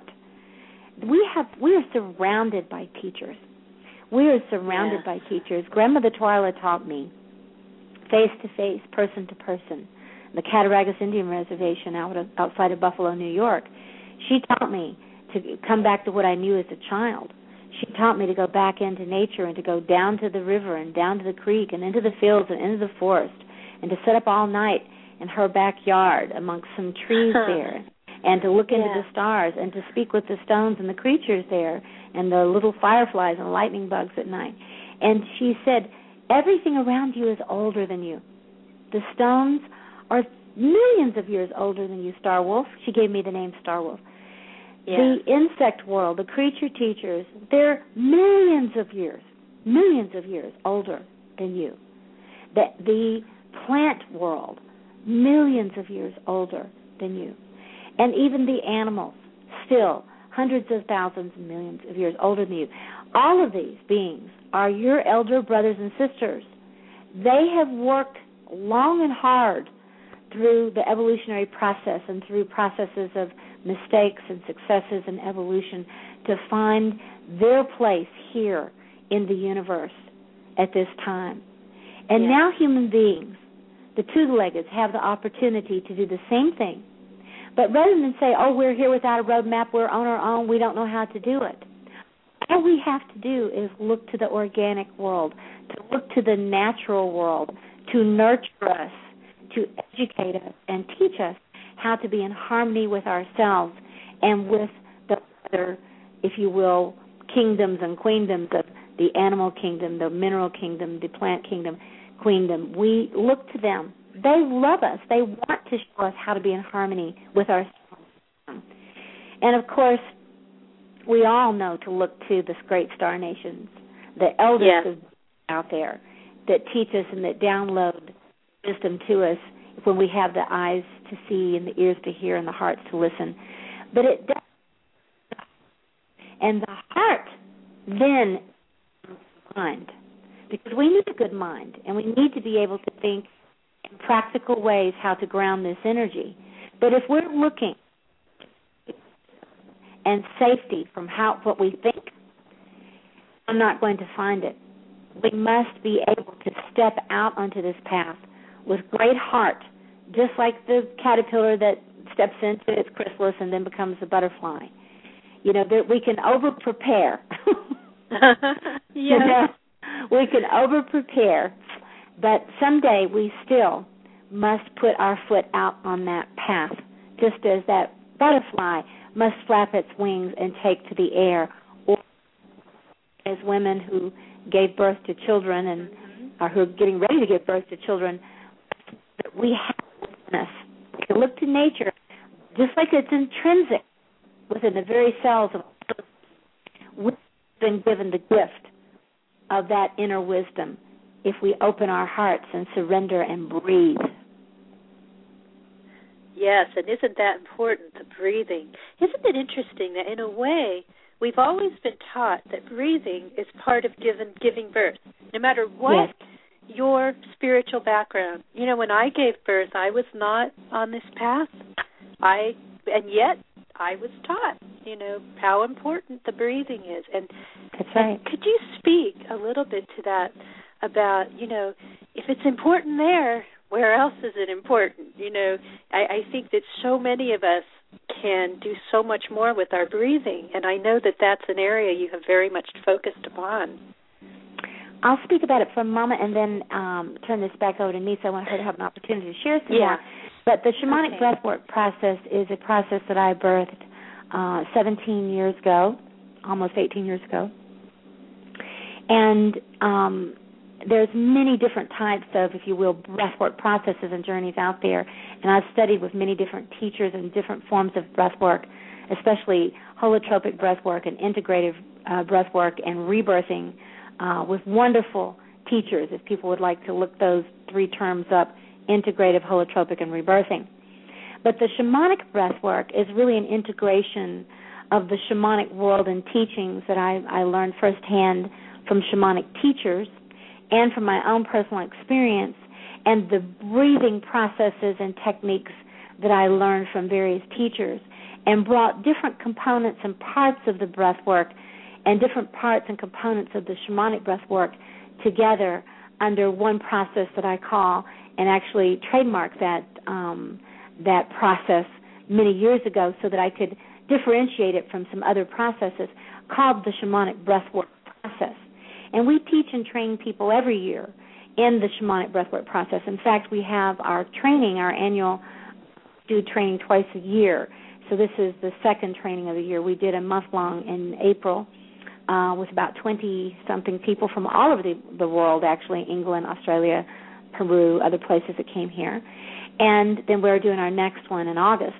We have we are surrounded by teachers. We are surrounded yeah. by teachers. Grandmother Twyla taught me face to face, person to person, the Cattaraugus Indian Reservation out of, outside of Buffalo, New York. She taught me to come back to what I knew as a child. She taught me to go back into nature and to go down to the river and down to the creek and into the fields and into the forest and to sit up all night in her backyard amongst some trees there and to look into yeah. the stars and to speak with the stones and the creatures there and the little fireflies and lightning bugs at night. And she said, everything around you is older than you. The stones are millions of years older than you, Star Wolf. She gave me the name Star Wolf. Yeah. The insect world, the creature teachers, they're millions of years, millions of years older than you. The, the plant world, millions of years older than you. And even the animals, still hundreds of thousands and millions of years older than you. All of these beings are your elder brothers and sisters. They have worked long and hard through the evolutionary process and through processes of mistakes and successes and evolution to find their place here in the universe at this time. And yeah. now human beings, the two-leggeds, have the opportunity to do the same thing. But rather than say, oh, we're here without a roadmap, we're on our own, we don't know how to do it, all we have to do is look to the organic world, to look to the natural world, to nurture us, to educate us and teach us how to be in harmony with ourselves and with the other, if you will, kingdoms and queendoms of the animal kingdom, the mineral kingdom, the plant kingdom, queendom. We look to them. They love us. They want to show us how to be in harmony with ourselves. And, of course, we all know to look to the great star nations, the elders yeah. out there that teach us and that download wisdom to us when we have the eyes to see and the ears to hear and the hearts to listen. But it does. And the heart then mind, because we need a good mind, and we need to be able to think in practical ways how to ground this energy. But if we're looking and safety from how what we think, I'm not going to find it. We must be able to step out onto this path with great heart, just like the caterpillar that steps into its chrysalis and then becomes a butterfly. You know, that we can over-prepare. yeah. You know, we can over-prepare, but someday we still must put our foot out on that path, just as that butterfly must flap its wings and take to the air, or as women who gave birth to children and or who are getting ready to give birth to children, we have within us. We can look to nature just like it's intrinsic within the very cells of us. We've been given the gift of that inner wisdom if we open our hearts and surrender and breathe. Yes, and isn't that important, the breathing? Isn't it interesting that in a way we've always been taught that breathing is part of giving, giving birth, no matter what yes. your spiritual background. You know, when I gave birth, I was not on this path. I and yet I was taught, you know, how important the breathing is. And, That's right. and could you speak a little bit to that about, you know, if it's important there, where else is it important? You know, I, I think that so many of us can do so much more with our breathing, and I know that that's an area you have very much focused upon. I'll speak about it for a moment and then um, turn this back over to Nisa. I want her to have an opportunity to share some yeah. more. But the shamanic okay. breathwork process is a process that I birthed uh, seventeen years ago, almost eighteen years ago. And um, there's many different types of, if you will, breathwork processes and journeys out there. And I've studied with many different teachers and different forms of breathwork, especially holotropic breathwork and integrative uh, breathwork and rebirthing uh, with wonderful teachers, if people would like to look those three terms up, integrative, holotropic, and rebirthing. But the shamanic breathwork is really an integration of the shamanic world and teachings that I, I learned firsthand from shamanic teachers and from my own personal experience, and the breathing processes and techniques that I learned from various teachers, and brought different components and parts of the breathwork and different parts and components of the shamanic breathwork together under one process that I call, and actually trademarked that um, that process many years ago so that I could differentiate it from some other processes, called the shamanic breathwork process. And we teach and train people every year in the shamanic breathwork process. In fact, we have our training, our annual do training twice a year. So this is the second training of the year. We did a month-long in April uh, with about twenty-something people from all over the, the world, actually, England, Australia, Peru, other places that came here. And then we're doing our next one in August.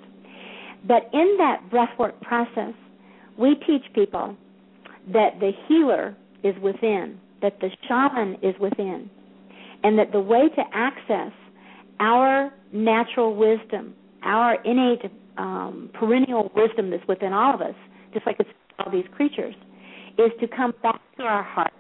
But in that breathwork process, we teach people that the healer is within, that the shaman is within, and that the way to access our natural wisdom, our innate um, perennial wisdom that's within all of us, just like it's all these creatures, is to come back to our hearts.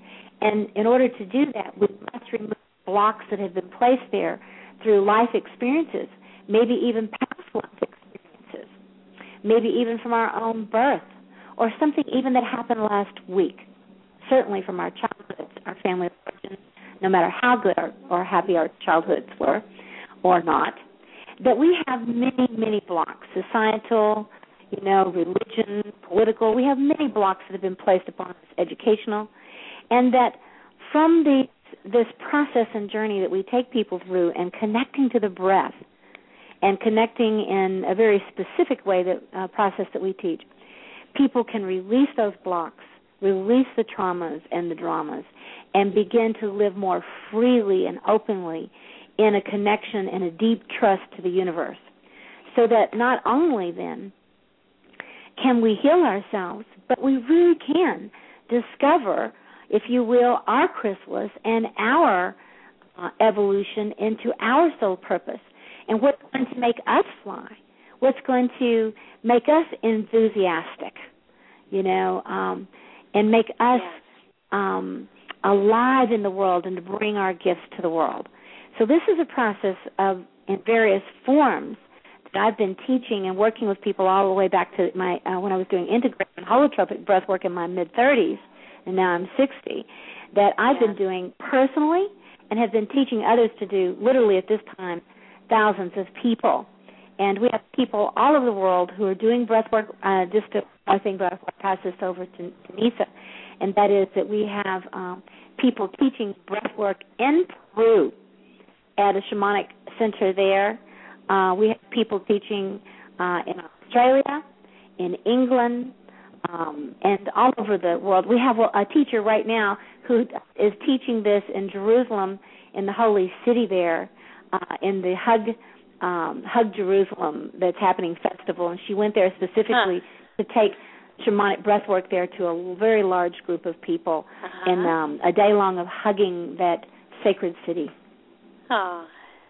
And in order to do that, we must remove blocks that have been placed there through life experiences, maybe even past life experiences, maybe even from our own birth, or something even that happened last week, certainly from our childhoods, our family origins, no matter how good or, or happy our childhoods were or not, that we have many, many blocks, societal, you know, religion, political. We have many blocks that have been placed upon us, educational, and that from the, this process and journey that we take people through and connecting to the breath and connecting in a very specific way, that uh, process that we teach, people can release those blocks, release the traumas and the dramas, and begin to live more freely and openly in a connection and a deep trust to the universe. So that not only then can we heal ourselves, but we really can discover, if you will, our chrysalis and our uh, evolution into our soul purpose, and what's going to make us fly, what's going to make us enthusiastic, you know, um, and make us um, alive in the world and to bring our gifts to the world. So this is a process of, in various forms, that I've been teaching and working with people all the way back to my uh, when I was doing integrative and holotropic breath work in my mid-thirties, and now I'm sixty, that I've yeah. been doing personally and have been teaching others to do, literally at this time, thousands of people. And we have people all over the world who are doing breath work, uh, just to, I think I'll pass this over to, to Nisa, and that is that we have um, people teaching breath work in Peru at a shamanic center there. Uh, we have people teaching uh, in Australia, in England, um, and all over the world. We have a, a teacher right now who is teaching this in Jerusalem, in the holy city there, uh, in the Hug um, Hug Jerusalem that's happening festival, and she went there specifically huh. to take shamanic breath work there to a very large group of people, uh-huh. and um, a day long of hugging that sacred city. Oh,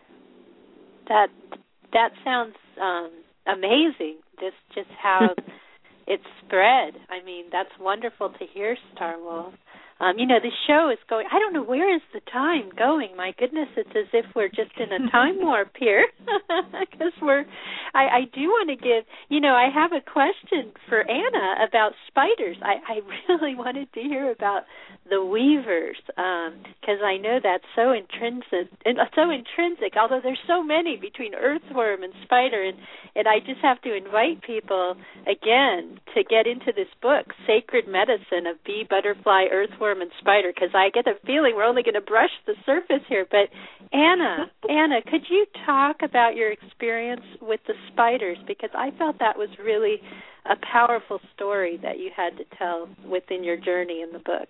that that sounds um, amazing. Just just how it's spread. I mean, that's wonderful to hear, Star Wolf. Um, you know, the show is going, I don't know, where is the time going? My goodness, it's as if we're just in a time warp here. Because we're, I, I do want to give, you know, I have a question for Anna about spiders. I, I really wanted to hear about the weavers, because um, I know that's so intrinsic, and so intrinsic, although there's so many between earthworm and spider, and, and I just have to invite people, again, to get into this book, Sacred Medicine of Bee, Butterfly, Earthworm, and Spider, because I get the feeling we're only going to brush the surface here. But Anna, Anna, could you talk about your experience with the spiders? Because I felt that was really a powerful story that you had to tell within your journey in the book.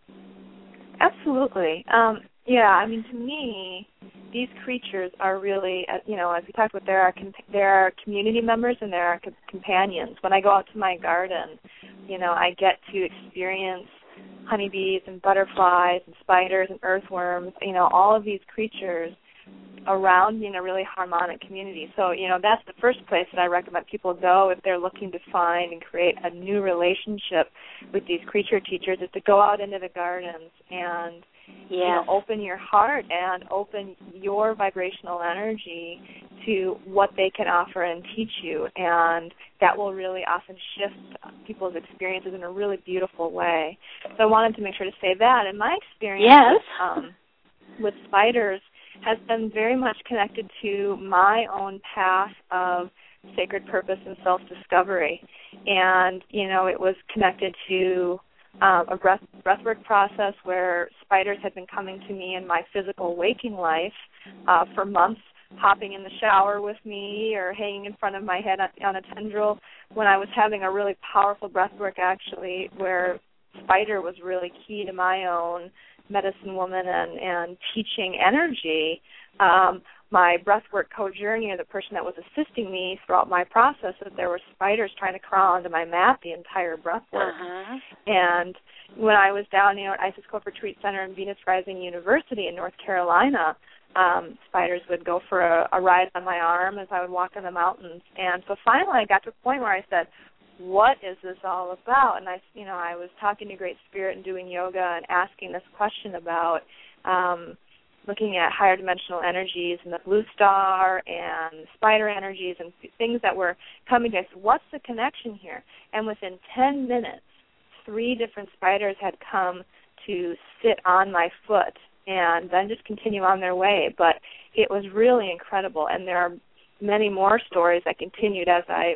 Absolutely. Um, yeah, I mean, to me, these creatures are really, uh, you know, as we talked about, there are comp- there are community members and there are co- companions. When I go out to my garden, you know, I get to experience honeybees and butterflies and spiders and earthworms, you know, all of these creatures around me in a really harmonic community. So, you know, that's the first place that I recommend people go if they're looking to find and create a new relationship with these creature teachers, is to go out into the gardens and yes. you know, open your heart and open your vibrational energy to what they can offer and teach you. And that will really often shift people's experiences in a really beautiful way. So I wanted to make sure to say that. And my experience yes. with, um, with spiders has been very much connected to my own path of sacred purpose and self-discovery. And, you know, it was connected to um, a breath, breathwork process where spiders had been coming to me in my physical waking life uh, for months, hopping in the shower with me or hanging in front of my head on, on a tendril, when I was having a really powerful breathwork, actually, where spider was really key to my own medicine woman and, and teaching energy. Um, my breathwork co-journey, or the person that was assisting me throughout my process, that there were spiders trying to crawl onto my mat the entire breathwork. Uh-huh. And when I was down, you know, at Isis Cove Retreat Center and Venus Rising University in North Carolina, um, spiders would go for a, a ride on my arm as I would walk in the mountains. And so finally I got to a point where I said, what is this all about? And I, you know, I was talking to Great Spirit and doing yoga and asking this question about um, looking at higher dimensional energies and the blue star and spider energies and things that were coming to us. What's the connection here? And within ten minutes, three different spiders had come to sit on my foot and then just continue on their way. But it was really incredible. And there are many more stories that continued as I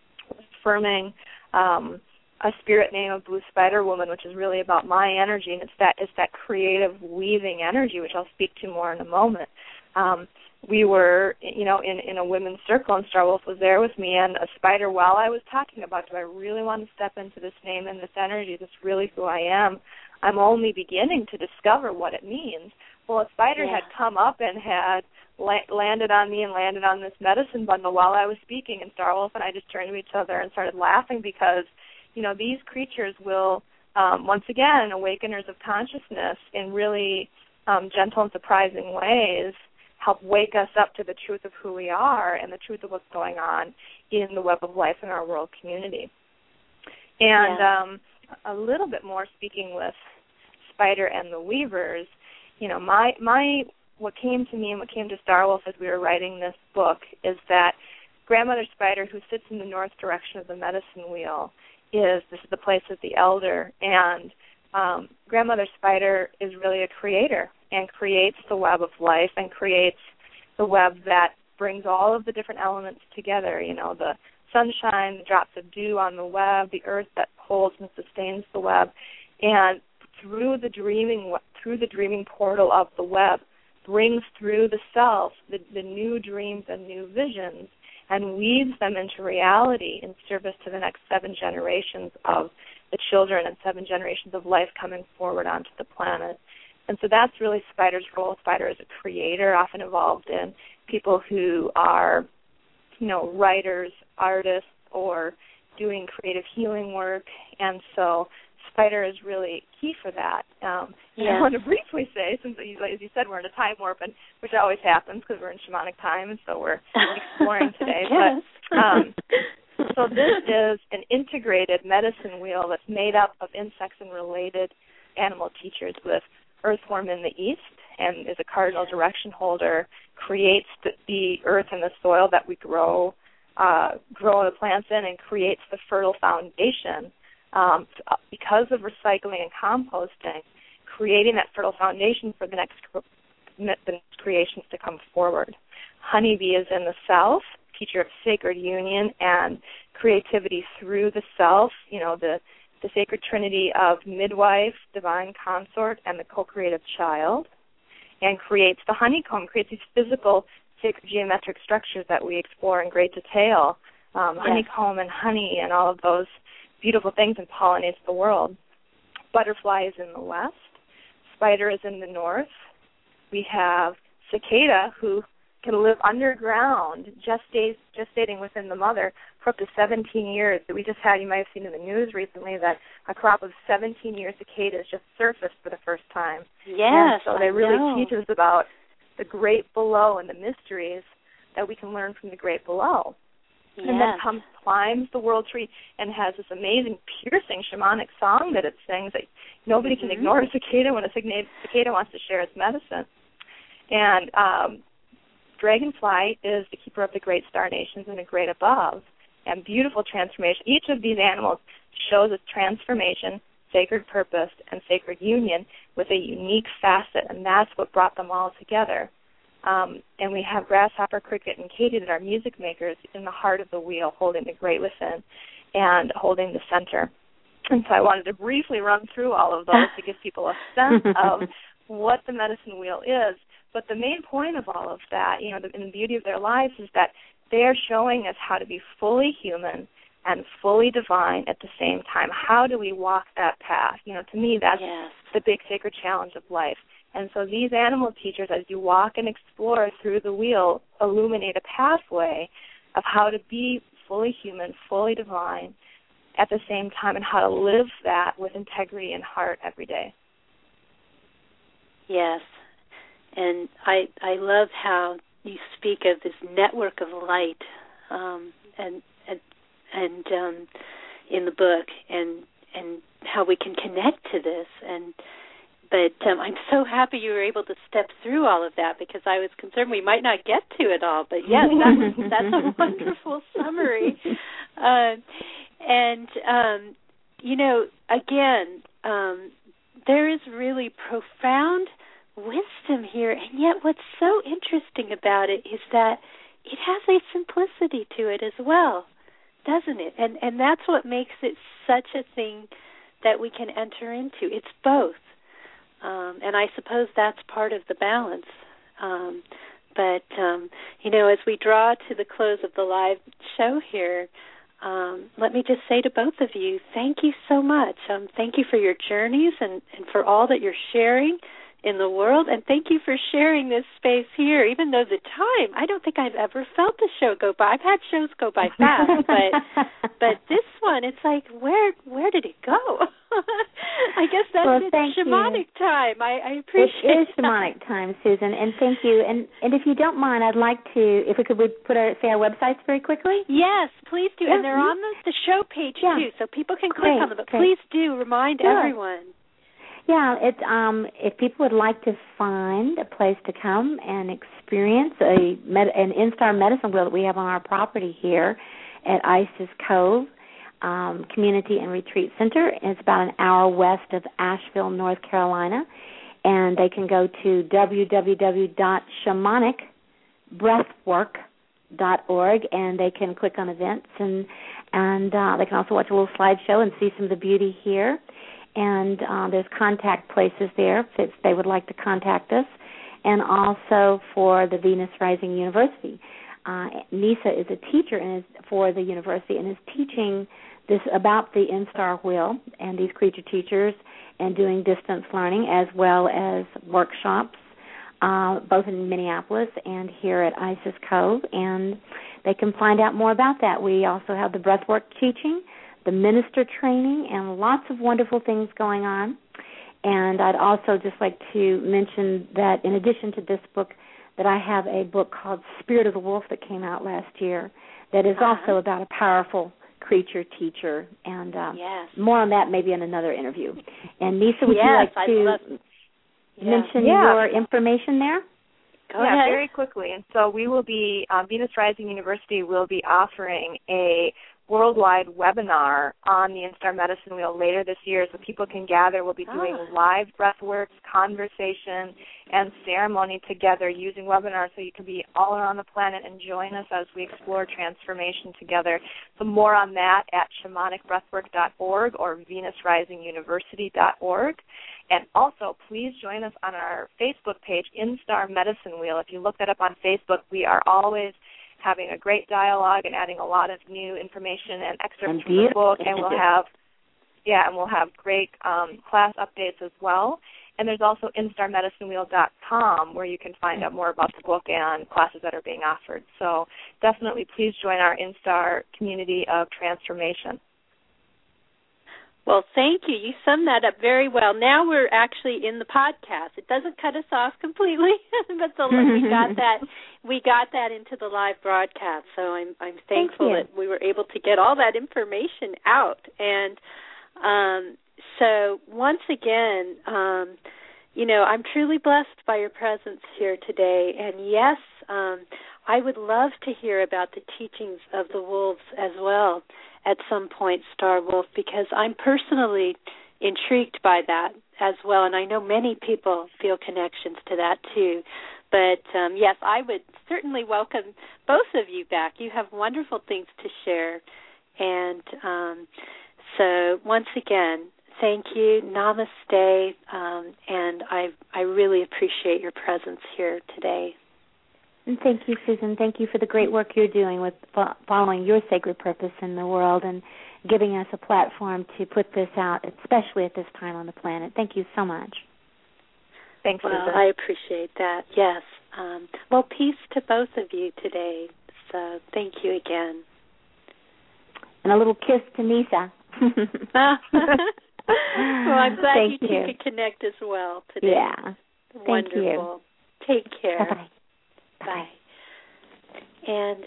affirming um, a spirit name of Blue Spider Woman, which is really about my energy, and it's that it's that creative weaving energy, which I'll speak to more in a moment. Um, we were, you know, in, in a women's circle, and Star Wolf was there with me, and a spider, while I was talking about, do I really want to step into this name and this energy? Is this really who I am? I'm only beginning to discover what it means. Well, a spider yeah. had come up and had la- landed on me and landed on this medicine bundle while I was speaking, and Star Wolf and I just turned to each other and started laughing because, you know, these creatures will, um, once again, awakeners of consciousness in really um, gentle and surprising ways, help wake us up to the truth of who we are and the truth of what's going on in the web of life in our world community. And yeah. um, a little bit more speaking with Spider and the Weavers, you know, my my what came to me and what came to Star Wolf as we were writing this book is that Grandmother Spider, who sits in the north direction of the medicine wheel, is this is the place of the elder, and um, Grandmother Spider is really a creator and creates the web of life and creates the web that brings all of the different elements together, you know, the sunshine, the drops of dew on the web, the earth that holds and sustains the web, and through the dreaming through the dreaming portal of the web, brings through the self the, the new dreams and new visions and weaves them into reality in service to the next seven generations of the children and seven generations of life coming forward onto the planet. And so that's really Spider's role. Spider is a creator, often involved in people who are, you know, writers, artists, or doing creative healing work. And so Spider is really key for that. Um, yeah. I want to briefly say, since, as you said, we're in a time warp, and which always happens because we're in shamanic time, and so we're exploring today. Yes. But um, so this is an integrated medicine wheel that's made up of insects and related animal teachers, with earthworm in the east and is a cardinal direction holder, creates the, the earth and the soil that we grow, uh, grow the plants in, and creates the fertile foundation. Um, because of recycling and composting, creating that fertile foundation for the next, the next creations to come forward. Honeybee is in the self, teacher of sacred union and creativity through the self, you know, the, the sacred trinity of midwife, divine consort, and the co-creative child, and creates the honeycomb, creates these physical sacred geometric structures that we explore in great detail um, yes. honeycomb and honey and all of those beautiful things and pollinates the world. Butterfly is in the west. Spider is in the north. We have cicada, who can live underground, gestate, gestating within the mother for up to seventeen years. We just had, you might have seen in the news recently, that a crop of seventeen-year cicadas just surfaced for the first time. Yes, and so they I really know. teach us about the great below and the mysteries that we can learn from the great below. Yes. And then comes, climbs the world tree and has this amazing, piercing shamanic song that it sings that nobody mm-hmm. can ignore a cicada when a cicada wants to share its medicine. And um, Dragonfly is the keeper of the great star nations and the great above, and beautiful transformation. Each of these animals shows a transformation, sacred purpose, and sacred union with a unique facet, and that's what brought them all together. Um, and we have Grasshopper, Cricket, and Katie that are music makers in the heart of the wheel, holding the great within and holding the center. And so I wanted to briefly run through all of those to give people a sense of what the medicine wheel is. But the main point of all of that, you know, the, and the beauty of their lives is that they're showing us how to be fully human and fully divine at the same time. How do we walk that path? You know, to me, that's yes. the big sacred challenge of life. And so these animal teachers, as you walk and explore through the wheel, illuminate a pathway of how to be fully human, fully divine at the same time, and how to live that with integrity and heart every day. Yes. And I I love how you speak of this network of light um, and and, and um, in the book, and and how we can connect to this. And but um, I'm so happy you were able to step through all of that, because I was concerned we might not get to it all. But yes, that was, that's a wonderful summary. Uh, and um, you know, again, um, there is really profound wisdom here, and yet what's so interesting about it is that it has a simplicity to it as well, doesn't it? And and that's what makes it such a thing that we can enter into. It's both, um, and I suppose that's part of the balance. Um, but um, you know, as we draw to the close of the live show here, um, let me just say to both of you, thank you so much. Um, thank you for your journeys and, and for all that you're sharing in the world, and thank you for sharing this space here, even though the time, I don't think I've ever felt the show go by. I've had shows go by fast, but but this one, it's like, where where did it go? I guess that's well, it's shamanic you. time. I, I appreciate it. It is that. shamanic time, Susan, and thank you. And and if you don't mind, I'd like to, if we could we'd put our, say our websites very quickly. Yes, please do. Yeah. And they're on the, the show page, yeah. too, so people can Great. click on them. But Great. please do remind sure. everyone. Yeah, it's um, if people would like to find a place to come and experience a med- an Instar medicine wheel that we have on our property here at Isis Cove um, Community and Retreat Center. It's about an hour west of Asheville, North Carolina, and they can go to w w w dot shamanic breathwork dot org, and they can click on events, and and uh, they can also watch a little slideshow and see some of the beauty here. And uh, there's contact places there if they would like to contact us, and also for the Venus Rising University. Uh, Nisa is a teacher and is for the university and is teaching this about the Instar Wheel and these creature teachers, and doing distance learning as well as workshops, uh, both in Minneapolis and here at Isis Cove. And they can find out more about that. We also have the breathwork teaching, the minister training, and lots of wonderful things going on. And I'd also just like to mention that in addition to this book, that I have a book called Spirit of the Wolf that came out last year that is uh-huh. also about a powerful creature teacher. And uh, yes. more on that maybe in another interview. And Nisa, would yes, you like I'd to love, mention yeah. your information there? Go yeah, ahead. very quickly. And so we will be, um, Venus Rising University will be offering a worldwide webinar on the Instar Medicine Wheel later this year, so people can gather. We'll be doing oh. live breathworks, conversation, and ceremony together using webinars, so you can be all around the planet and join us as we explore transformation together. So more on that at shamanic breathwork dot org or venus rising university dot org. And also, please join us on our Facebook page, Instar Medicine Wheel. If you look that up on Facebook, we are always having a great dialogue and adding a lot of new information and excerpts and from the book. And we'll have, yeah, and we'll have great um, class updates as well. And there's also instar medicine wheel dot com where you can find out more about the book and classes that are being offered. So definitely please join our Instar community of transformation. Well, thank you. You summed that up very well. Now we're actually in the podcast. It doesn't cut us off completely, but the, we got that we got that into the live broadcast. So I'm I'm thankful that we were able to get all that information out. And um, so once again, um, you know, I'm truly blessed by your presence here today. And yes, um, I would love to hear about the teachings of the wolves as well at some point, Star Wolf, because I'm personally intrigued by that as well, and I know many people feel connections to that too. But, um, yes, I would certainly welcome both of you back. You have wonderful things to share. And um, so, once again, thank you, namaste, um, and I, I really appreciate your presence here today. And thank you, Susan. Thank you for the great work you're doing with following your sacred purpose in the world and giving us a platform to put this out, especially at this time on the planet. Thank you so much. Thanks, well, Susan. I appreciate that, yes. Um, well, peace to both of you today. So thank you again. And a little kiss to Nisa. Well, I'm glad thank you two you. could connect as well today. Yeah. Wonderful. Thank you. Take care. Bye-bye. Bye. And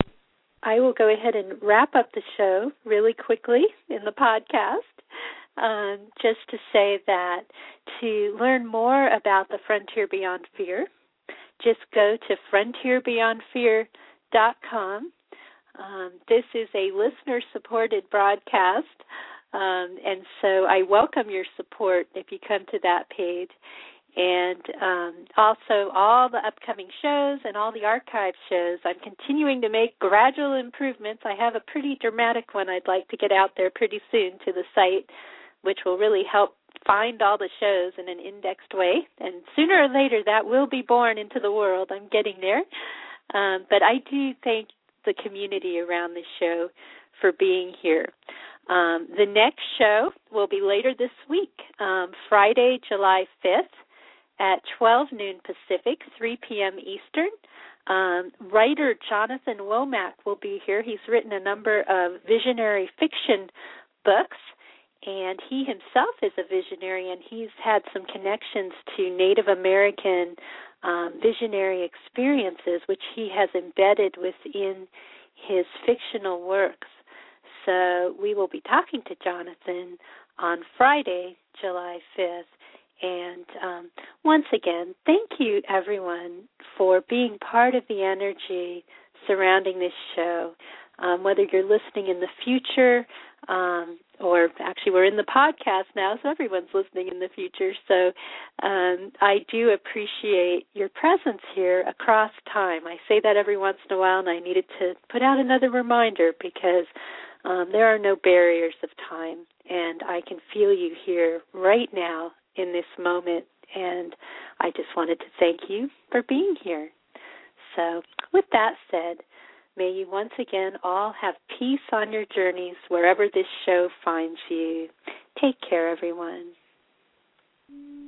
I will go ahead and wrap up the show really quickly in the podcast, um, just to say that to learn more about the Frontier Beyond Fear, just go to frontier beyond fear dot com. Um, this is a listener-supported broadcast, um, and so I welcome your support if you come to that page. And um, also all the upcoming shows and all the archive shows. I'm continuing to make gradual improvements. I have a pretty dramatic one I'd like to get out there pretty soon to the site, which will really help find all the shows in an indexed way. And sooner or later that will be born into the world. I'm getting there. Um, but I do thank the community around this show for being here. Um, the next show will be later this week, um, Friday, July fifth. At twelve noon Pacific, three p.m. Eastern. Um, writer Jonathan Womack will be here. He's written a number of visionary fiction books, and he himself is a visionary, and he's had some connections to Native American um, visionary experiences, which he has embedded within his fictional works. So we will be talking to Jonathan on Friday, July fifth. And um, once again, thank you, everyone, for being part of the energy surrounding this show. Um, whether you're listening in the future, um, or actually we're in the podcast now, so everyone's listening in the future. So um, I do appreciate your presence here across time. I say that every once in a while, and I needed to put out another reminder because um, there are no barriers of time, and I can feel you here right now in this moment, and I just wanted to thank you for being here. So with that said, may you once again all have peace on your journeys wherever this show finds you. Take care, everyone.